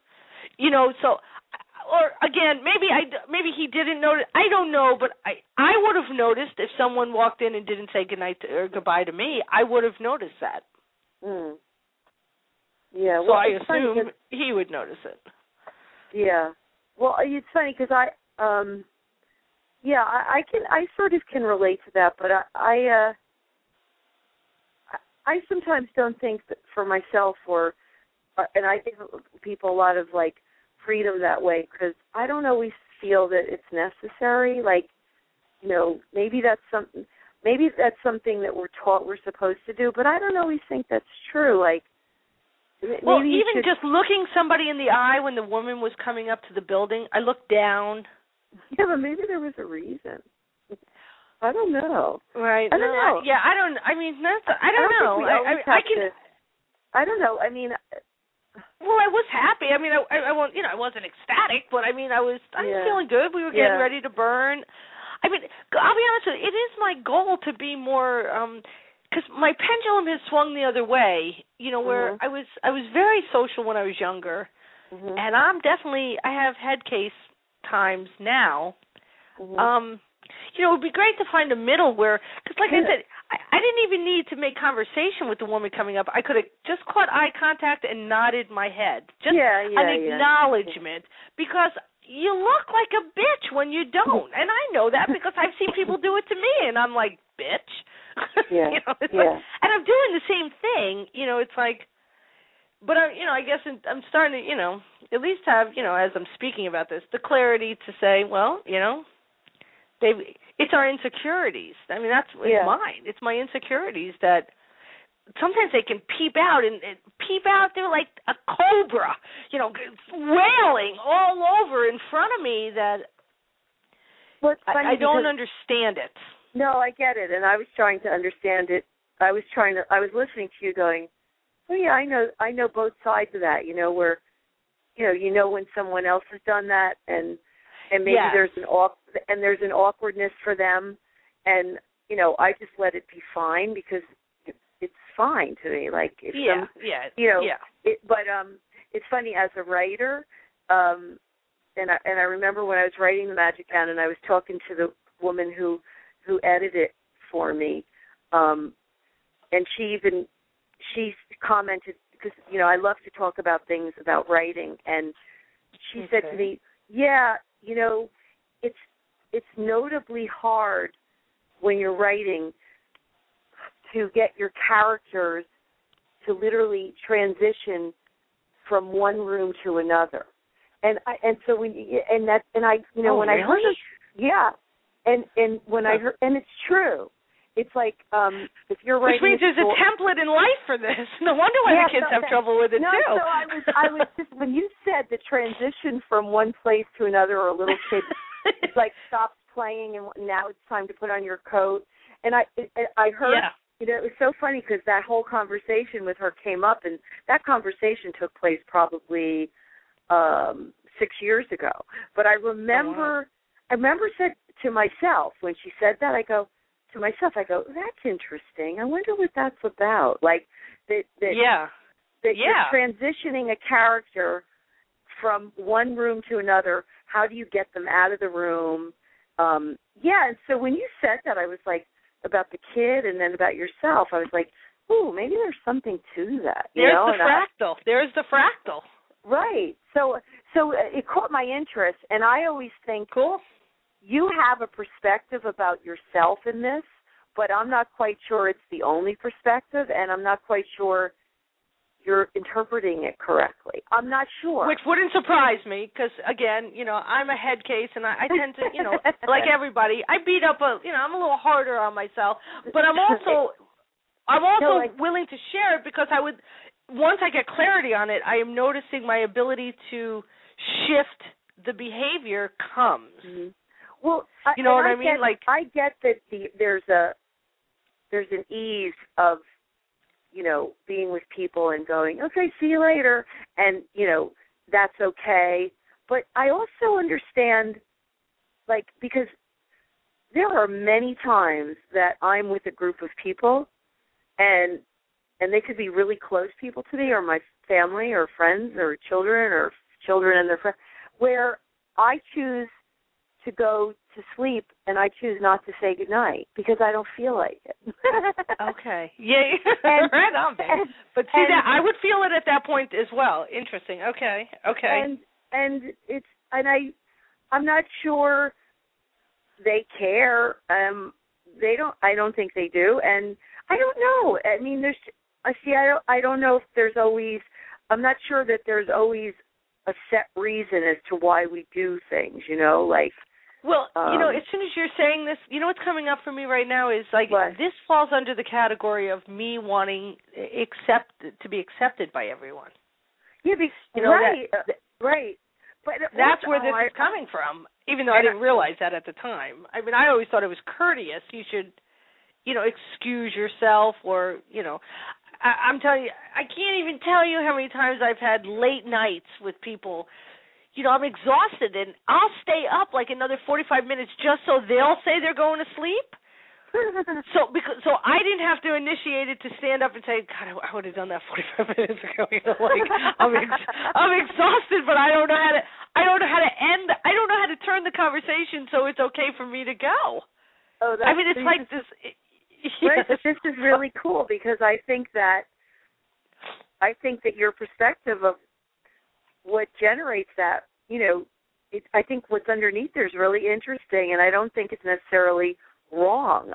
or again, maybe he didn't notice. I don't know, but I would have noticed if someone walked in and didn't say goodnight or goodbye to me. I would have noticed that. Mm. Yeah. So I assume he would notice it. Yeah. Well, it's funny because I sort of can relate to that, but I sometimes don't think that for myself and I give people a lot of like freedom that way because I don't always feel that it's necessary. Like, maybe that's something that we're taught we're supposed to do, but I don't always think that's true. Like, well, even just looking somebody in the eye when the woman was coming up to the building, I looked down. Yeah, but maybe there was a reason. I don't know. Right. I don't know. Yeah, I don't. I mean, I don't know. I don't know. I mean. Well, I was happy. I mean, I wasn't ecstatic, but I mean, I was feeling good. We were getting ready to burn. I mean, I'll be honest with you, it is my goal to be more, because my pendulum has swung the other way. Where I was very social when I was younger, and I have head case times now. It would be great to find a middle where, because like I said, I didn't even need to make conversation with the woman coming up. I could have just caught eye contact and nodded my head. Just an acknowledgement, because you look like a bitch when you don't. And I know that because I've seen people do it to me, and I'm like, bitch. Yeah. And I'm doing the same thing. It's like, but, I guess I'm starting to, at least have, as I'm speaking about this, the clarity to say, well, it's our insecurities. I mean, it's mine. It's my insecurities that sometimes they can peep out, and they're like a cobra, wailing all over in front of me that I don't understand it. No, I get it, and I was trying to understand it. I was listening to you going, oh, yeah, I know both sides of that, where, when someone else has done that, and maybe there's an awkwardness for them, and I just let it be fine because it's fine to me. Like if but it's funny as a writer, and I remember when I was writing The Magic Band, and I was talking to the woman who edited it for me, and she commented because I love to talk about things about writing, and she said to me, yeah. It's notably hard when you're writing to get your characters to literally transition from one room to another. And I heard and it's true. It's like if you're writing, which means there's a template in life for this. No wonder why the kids have trouble with it too. So I was just when you said the transition from one place to another, or a little kid like stops playing and now it's time to put on your coat, and I heard it was so funny because that whole conversation with her came up, and that conversation took place probably 6 years ago. But I remember said to myself when she said that, I go, to myself, I go, that's interesting. I wonder what that's about. Like that Yeah. that you're transitioning a character from one room to another. How do you get them out of the room? And so when you said that, I was like, about the kid and then about yourself, I was like, ooh, maybe there's something to that. There's the fractal. Right. So it caught my interest, and I always think, cool. You have a perspective about yourself in this, but I'm not quite sure it's the only perspective, and I'm not quite sure you're interpreting it correctly. I'm not sure. Which wouldn't surprise me because, again, I'm a head case, and I tend to, like everybody, I beat up I'm a little harder on myself, but I'm also willing to share it because once I get clarity on it, I am noticing my ability to shift the behavior comes. Mm-hmm. Well, you know what I mean? I get that there's an ease of, being with people and going, okay, see you later, and that's okay. But I also understand, because there are many times that I'm with a group of people, and they could be really close people to me, or my family, or friends, or children and their friends, where I choose to go to sleep, and I choose not to say goodnight because I don't feel like it. Okay. Yeah. Right on, babe. But see that I would feel it at that point as well. Interesting. Okay. I'm not sure they care. I don't think they do, and I don't know. I mean, I don't know if there's always. I'm not sure that there's always a set reason as to why we do things. Well, as soon as you're saying this, what's coming up for me right now is this falls under the category of me wanting to be accepted by everyone. Yeah, right. But that's where this is coming from, even though I didn't realize that at the time. I mean, I always thought it was courteous. You should, excuse yourself or, I'm telling you, I can't even tell you how many times I've had late nights with people. I'm exhausted, and I'll stay up another 45 minutes just so they'll say they're going to sleep. So I didn't have to initiate it to stand up and say, God, I would have done that 45 minutes ago. I'm exhausted, but I don't know how to end. I don't know how to turn the conversation so it's okay for me to go. Oh, it's like this. Right, but this is really cool because I think that your perspective of what generates that, I think what's underneath there is really interesting, and I don't think it's necessarily wrong.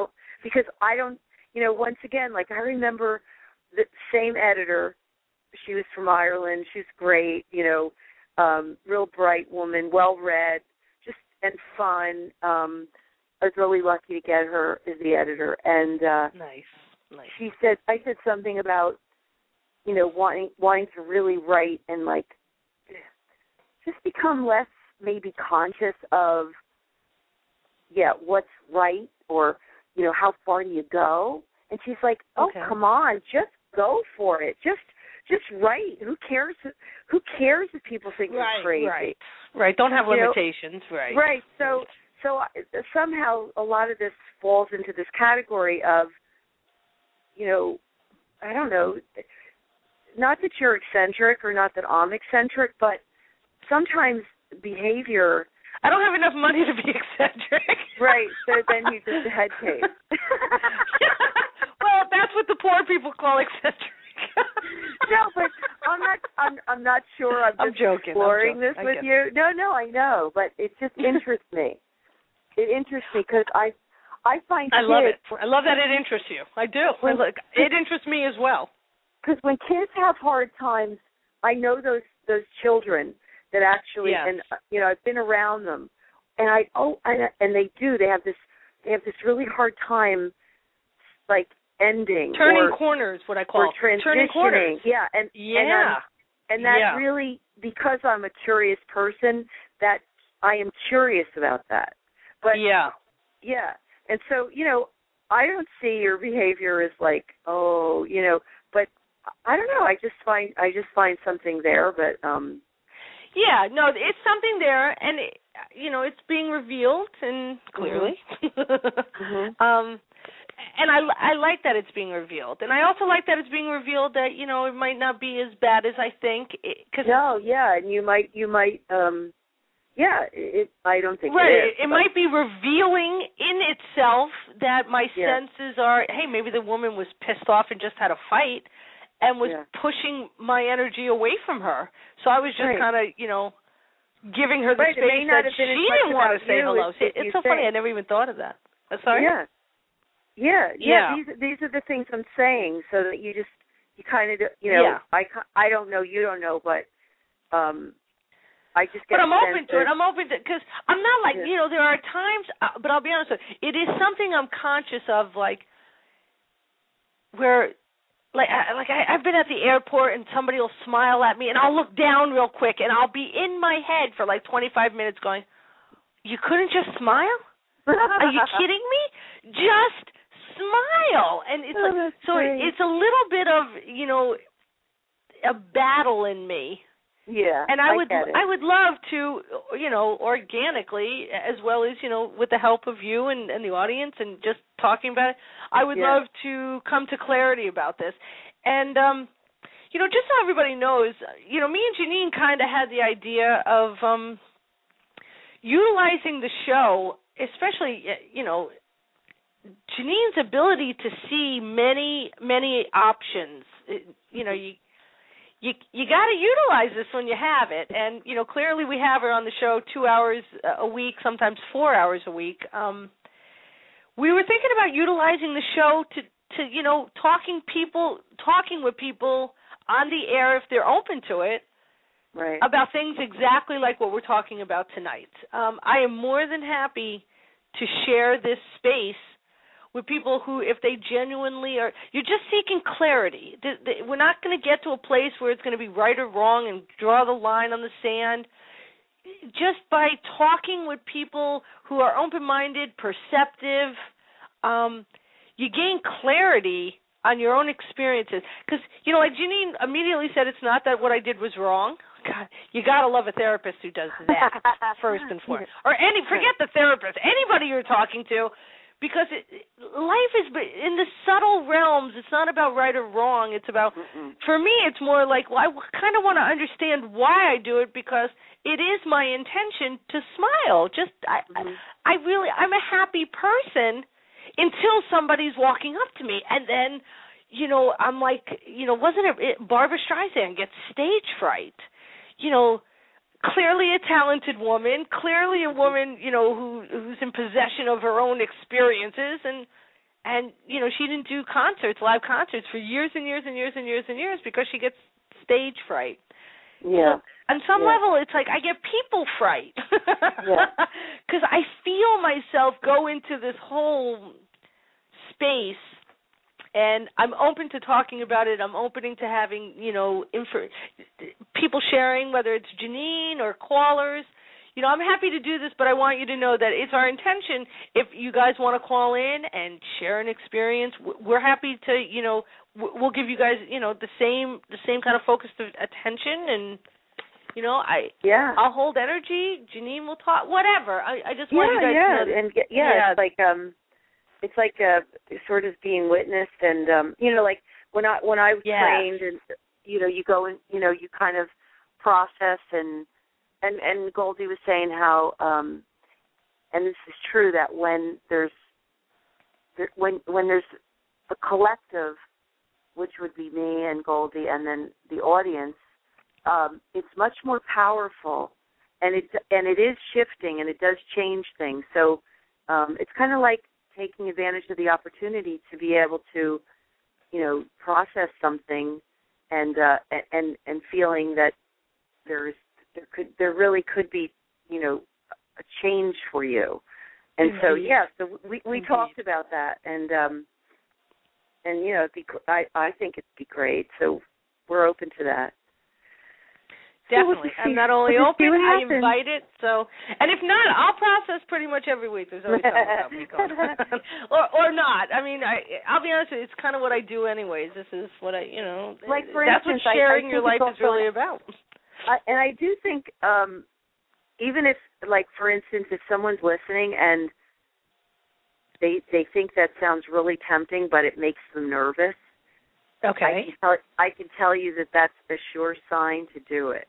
Once again, I remember the same editor. She was from Ireland. She's great, real bright woman, well-read, and fun. I was really lucky to get her as the editor. And nice. I said something about, wanting to really write and just become less maybe conscious of, what's right or, how far do you go? And she's like, oh, okay. Come on, just go for it. Just write. Who cares if people think you're crazy? Right. Don't have limitations. Right. Right. So somehow a lot of this falls into this category of, I don't know, not that you're eccentric or not that I'm eccentric, but sometimes behavior. I don't have enough money to be eccentric. Right. So then you just a head case. Well, that's what the poor people call eccentric. No, but I'm not sure. I'm just joking. exploring this with you. No, I know, but it just interests me. It interests me because I find I love it. I love that it interests you. I do. It interests me as well. Because when kids have hard times, I know those children that actually, and I've been around them, and and they have this really hard time, ending, turning corners, what I call or transitioning. Turning corners. Yeah, and that really, because I'm a curious person, that I am curious about that. But yeah, and so I don't see your behavior as but I don't know. I just find something there, but Yeah, no, it's something there, and it's being revealed, and clearly. And I like that it's being revealed, and I also like that it's being revealed that it might not be as bad as I think. And you might. I don't think right. it is. It might be revealing in itself that my senses are. Hey, maybe the woman was pissed off and just had a fight, and was pushing my energy away from her. So I was just kind of, giving her the space that she didn't want to say hello. It's so funny. I never even thought of that. Sorry? Yeah. These are the things I'm saying, so that you kind of, I don't know, you don't know, but I just get. But I'm open to it. I'm open to, because I'm not like, there are times, but I'll be honest with you, it is something I'm conscious of, like, where, I've been at the airport and somebody will smile at me and I'll look down real quick and I'll be in my head for like 25 minutes going, you couldn't just smile? Are you kidding me? Just smile. And it's it's a little bit of, a battle in me. Yeah. And I would love to, organically, as well as, with the help of you and the audience and just talking about it, I would love to come to clarity about this. And, just so everybody knows, me and Janine kind of had the idea of utilizing the show, especially, Janine's ability to see many, many options. You got to utilize this when you have it, and clearly we have her on the show 2 hours a week, sometimes 4 hours a week. We were thinking about utilizing the show to talking with people on the air if they're open to it, right, about things exactly like what we're talking about tonight. I am more than happy to share this space with people who, if they genuinely are, you're just seeking clarity. We're not going to get to a place where it's going to be right or wrong and draw the line on the sand. Just by talking with people who are open-minded, perceptive, you gain clarity on your own experiences. Because, like Janine immediately said, it's not that what I did was wrong. God, you got to love a therapist who does that, first and foremost. Or forget the therapist, anybody you're talking to. Because life is in the subtle realms. It's not about right or wrong. It's about, for me, it's more like, I kind of want to understand why I do it, because it is my intention to smile. I'm a happy person until somebody's walking up to me, and then, I'm like, wasn't it Barbra Streisand gets stage fright? Clearly a talented woman, clearly a woman, who's in possession of her own experiences, and she didn't do live concerts for years and years and years and years and years because she gets stage fright. Yeah. So on some level, it's like I get people fright because I feel myself go into this whole space. And I'm open to talking about it. I'm open to having, people sharing, whether it's Janine or callers. I'm happy to do this, but I want you to know that it's our intention. If you guys want to call in and share an experience, we're happy to, we'll give you guys, the same kind of focused attention. And, I'll hold energy. Janine will talk, whatever. I just want you guys to know. And it's like sort of being witnessed, and like when I was trained, and you go and you kind of process, and Goldie was saying how and this is true, that when there's a collective, which would be me and Goldie and then the audience, it's much more powerful, and it is shifting, and it does change things. So it's kind of like taking advantage of the opportunity to be able to, process something, and feeling that there really could be, a change for you. And so we talked about that, and I think it'd be great. So we're open to that. Definitely. I'm not only open, I invite it. So, and if not, I'll process pretty much every week. There's always something about me going on. or not. I mean, I'll be honest with you, it's kind of what I do anyways. This is what I, like for that's instance, what sharing I your life is really about. I do think even if, like, for instance, if someone's listening and they think that sounds really tempting, but it makes them nervous. Okay. I can tell you that that's a sure sign to do it.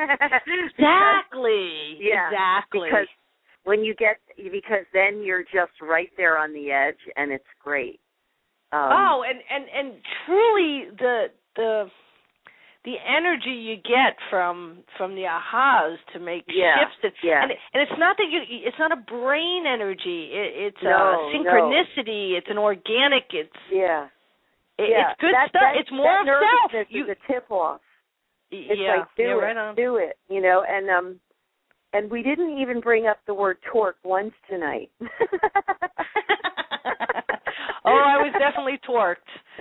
Exactly. Yeah. Exactly. Because then you're just right there on the edge, and it's great. And truly the energy you get from the ahas to make shifts. And it's not that it's not a brain energy. It's a synchronicity. No. It's an organic. It's It's good stuff. It's more of self. Is a tip off. It's like do it. You know, and we didn't even bring up the word torque once tonight. Oh, I was definitely torqued.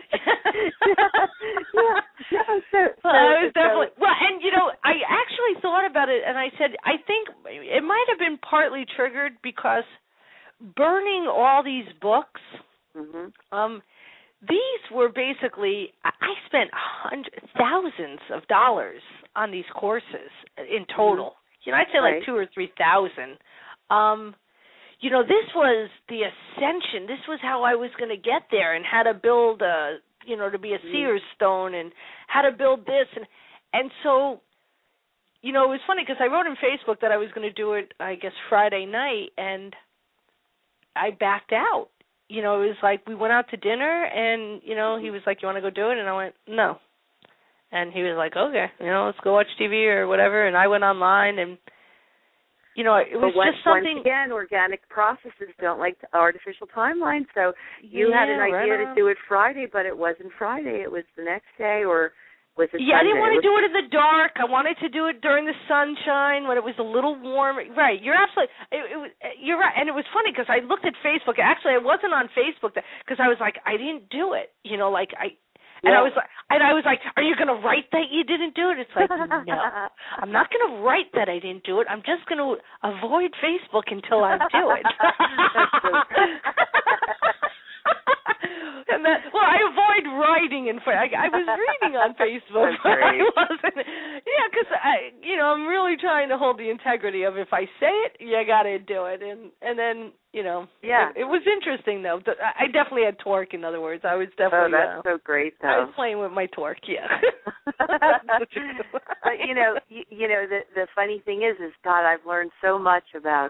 I was definitely and you know, I actually thought about it, and I said, I think it might have been partly triggered because burning all these books. Mm-hmm. These were basically, I spent thousands of dollars on these courses in total. Mm-hmm. You know, I'd say like 2,000 or 3,000. You know, this was the ascension. This was how I was going to get there, and how to build to be a seer's stone, and how to build this. And so, you know, it was funny because I wrote on Facebook that I was going to do it, I guess, Friday night, and I backed out. You know, it was like we went out to dinner, and, you know, he was like, you want to go do it? And I went, no. And he was like, okay, you know, let's go watch TV or whatever. And I went online, and, you know, it was just something. Once again, organic processes don't like artificial timelines. So you had an idea to do it Friday, but it wasn't Friday. It was the next day, or was it Sunday? I didn't want to do it in the dark. I wanted to do it during the sunshine when it was a little warm. Right, you're absolutely. You're right, and it was funny because I looked at Facebook. Actually, I wasn't on Facebook because I was like, I didn't do it. You know, like I. And I was like, are you going to write that you didn't do it? It's like, no, I'm not going to write that I didn't do it. I'm just going to avoid Facebook until I do it. And I avoid writing in Facebook. I was reading on Facebook, but I wasn't. Yeah, because I'm really trying to hold the integrity of if I say it, you got to do it, and then. You know, it was interesting, though. I definitely had torque, in other words. I was definitely... Oh, that's so great, though. I was playing with my torque, yeah. But, you know, the funny thing is, God, I've learned so much about...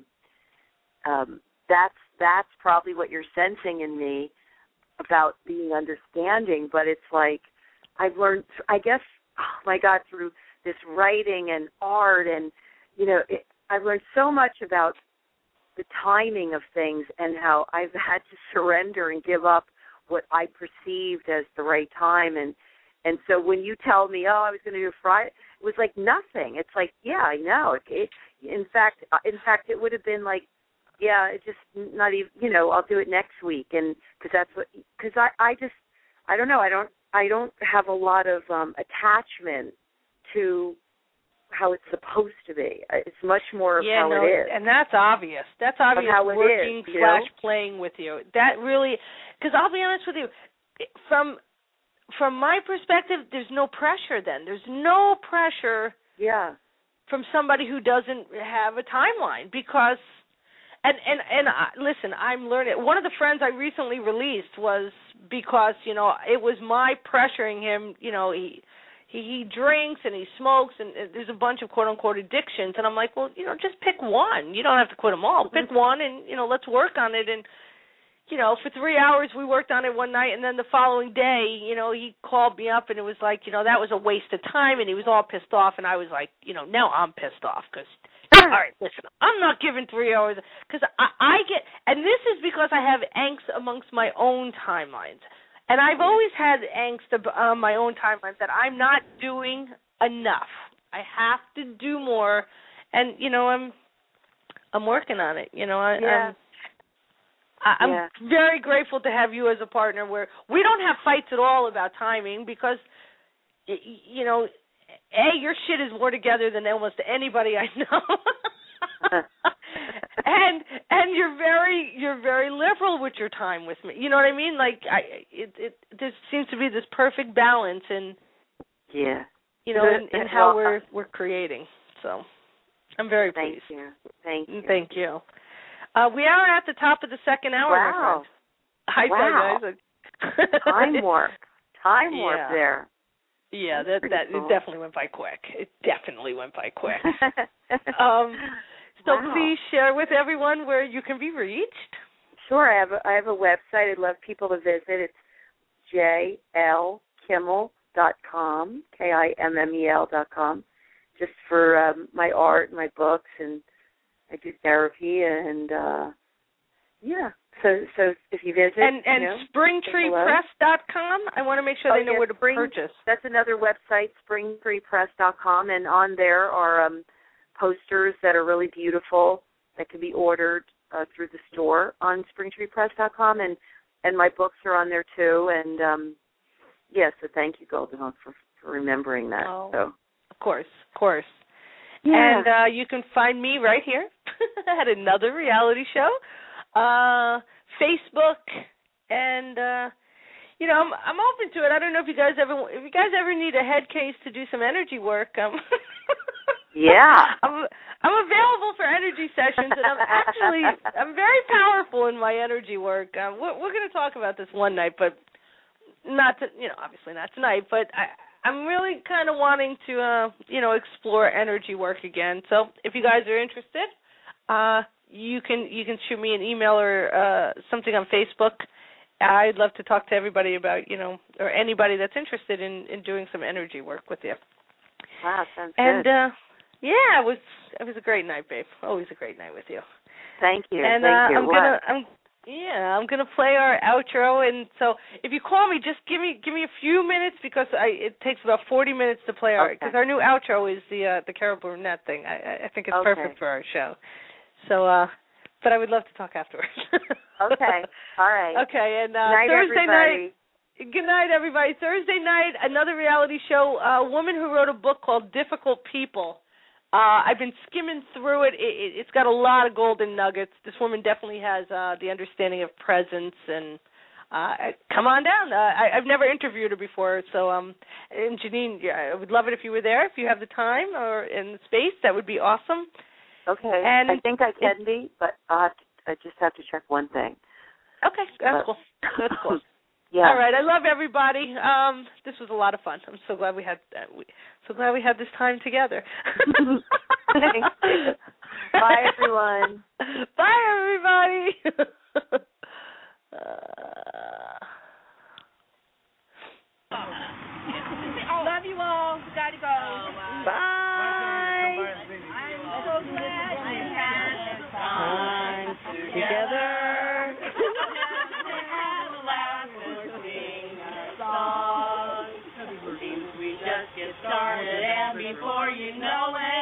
That's probably what you're sensing in me about being understanding, but it's like I've learned, I guess, oh, my God, through this writing and art and, you know, I've learned so much about the timing of things and how I've had to surrender and give up what I perceived as the right time. And so when you tell me, I was going to do Friday, it was like nothing. It's like, yeah, I know. In fact, it would have been like, yeah, it's just not even, you know, I'll do it next week. And because I don't know, I don't have a lot of attachment to how it's supposed to be. It's much more of how it is. And that's obvious. That's obvious how working it is, / playing with you. That really, because I'll be honest with you, from my perspective, there's no pressure then. There's no pressure from somebody who doesn't have a timeline because, and listen, I'm learning. One of the friends I recently released was because, you know, it was my pressuring him, you know, he drinks and he smokes and there's a bunch of quote-unquote addictions. And I'm like, well, you know, just pick one. You don't have to quit them all. Pick one and, you know, let's work on it. And, you know, for 3 hours we worked on it one night and then the following day, you know, he called me up and it was like, you know, that was a waste of time and he was all pissed off. And I was like, you know, now I'm pissed off because, all right, listen, I'm not giving 3 hours because I get, and this is because I have angst amongst my own timelines. And I've always had angst on my own timelines that I'm not doing enough. I have to do more, and you know I'm working on it. You know I'm very grateful to have you as a partner. Where we don't have fights at all about timing because you know, your shit is more together than almost anybody I know. and you're very liberal with your time with me. You know what I mean? Like there seems to be this perfect balance and you know, in how we're creating. So I'm very pleased. Thank you. Thank you. We are at the top of the second hour, wow. my friend. Wow. Time warp yeah. there. Yeah, that cool. It definitely went by quick. It definitely went by quick. So wow. please share with everyone where you can be reached. Sure, I have a website. I'd love people to visit. It's jlkimmel.com, KIMMEL.com, just for my art, my books, and I do therapy, and yeah. So if you visit, and springtreepress.com, I want to make sure they know where to purchase. That's another website, springtreepress.com, and on there are posters that are really beautiful that can be ordered through the store on springtreepress.com, and my books are on there too. And so thank you, Golden Hawk, for remembering that. Oh, so of course. Yeah. And you can find me right here at another reality show. Facebook, and you know, I'm open to it. I don't know if you guys ever need a head case to do some energy work. Yeah, I'm available for energy sessions, and I'm very powerful in my energy work. We're going to talk about this one night, but obviously not tonight. But I'm really kind of wanting to explore energy work again. So if you guys are interested, you can shoot me an email or something on Facebook. I'd love to talk to everybody about, or anybody that's interested in doing some energy work with you. Wow, sounds good. And it was a great night, babe. Always a great night with you. Thank you. And Thank you. I'm gonna play our outro, and so if you call me, just give me a few minutes because it takes about 40 minutes to play because our new outro is the Carol Burnett thing. I think it's perfect for our show. So, but I would love to talk afterwards. Okay. All right. Okay, and night, Thursday everybody. night. Good night, everybody. Thursday night, another reality show. A woman who wrote a book called Difficult People. I've been skimming through it. It's got a lot of golden nuggets. This woman definitely has the understanding of presence. And come on down. I've never interviewed her before. So, and Janine, I would love it if you were there. If you have the time or in the space, that would be awesome. Okay. And I think I can be, but I just have to check one thing. Okay, that's cool. That's cool. Yeah. All right, I love everybody. This was a lot of fun. I'm so glad we had this time together. Bye, everyone. Bye, everybody. Love you all. Gotta go. Bye. I'm so glad we had time together. Seems we just get started, and before you know it,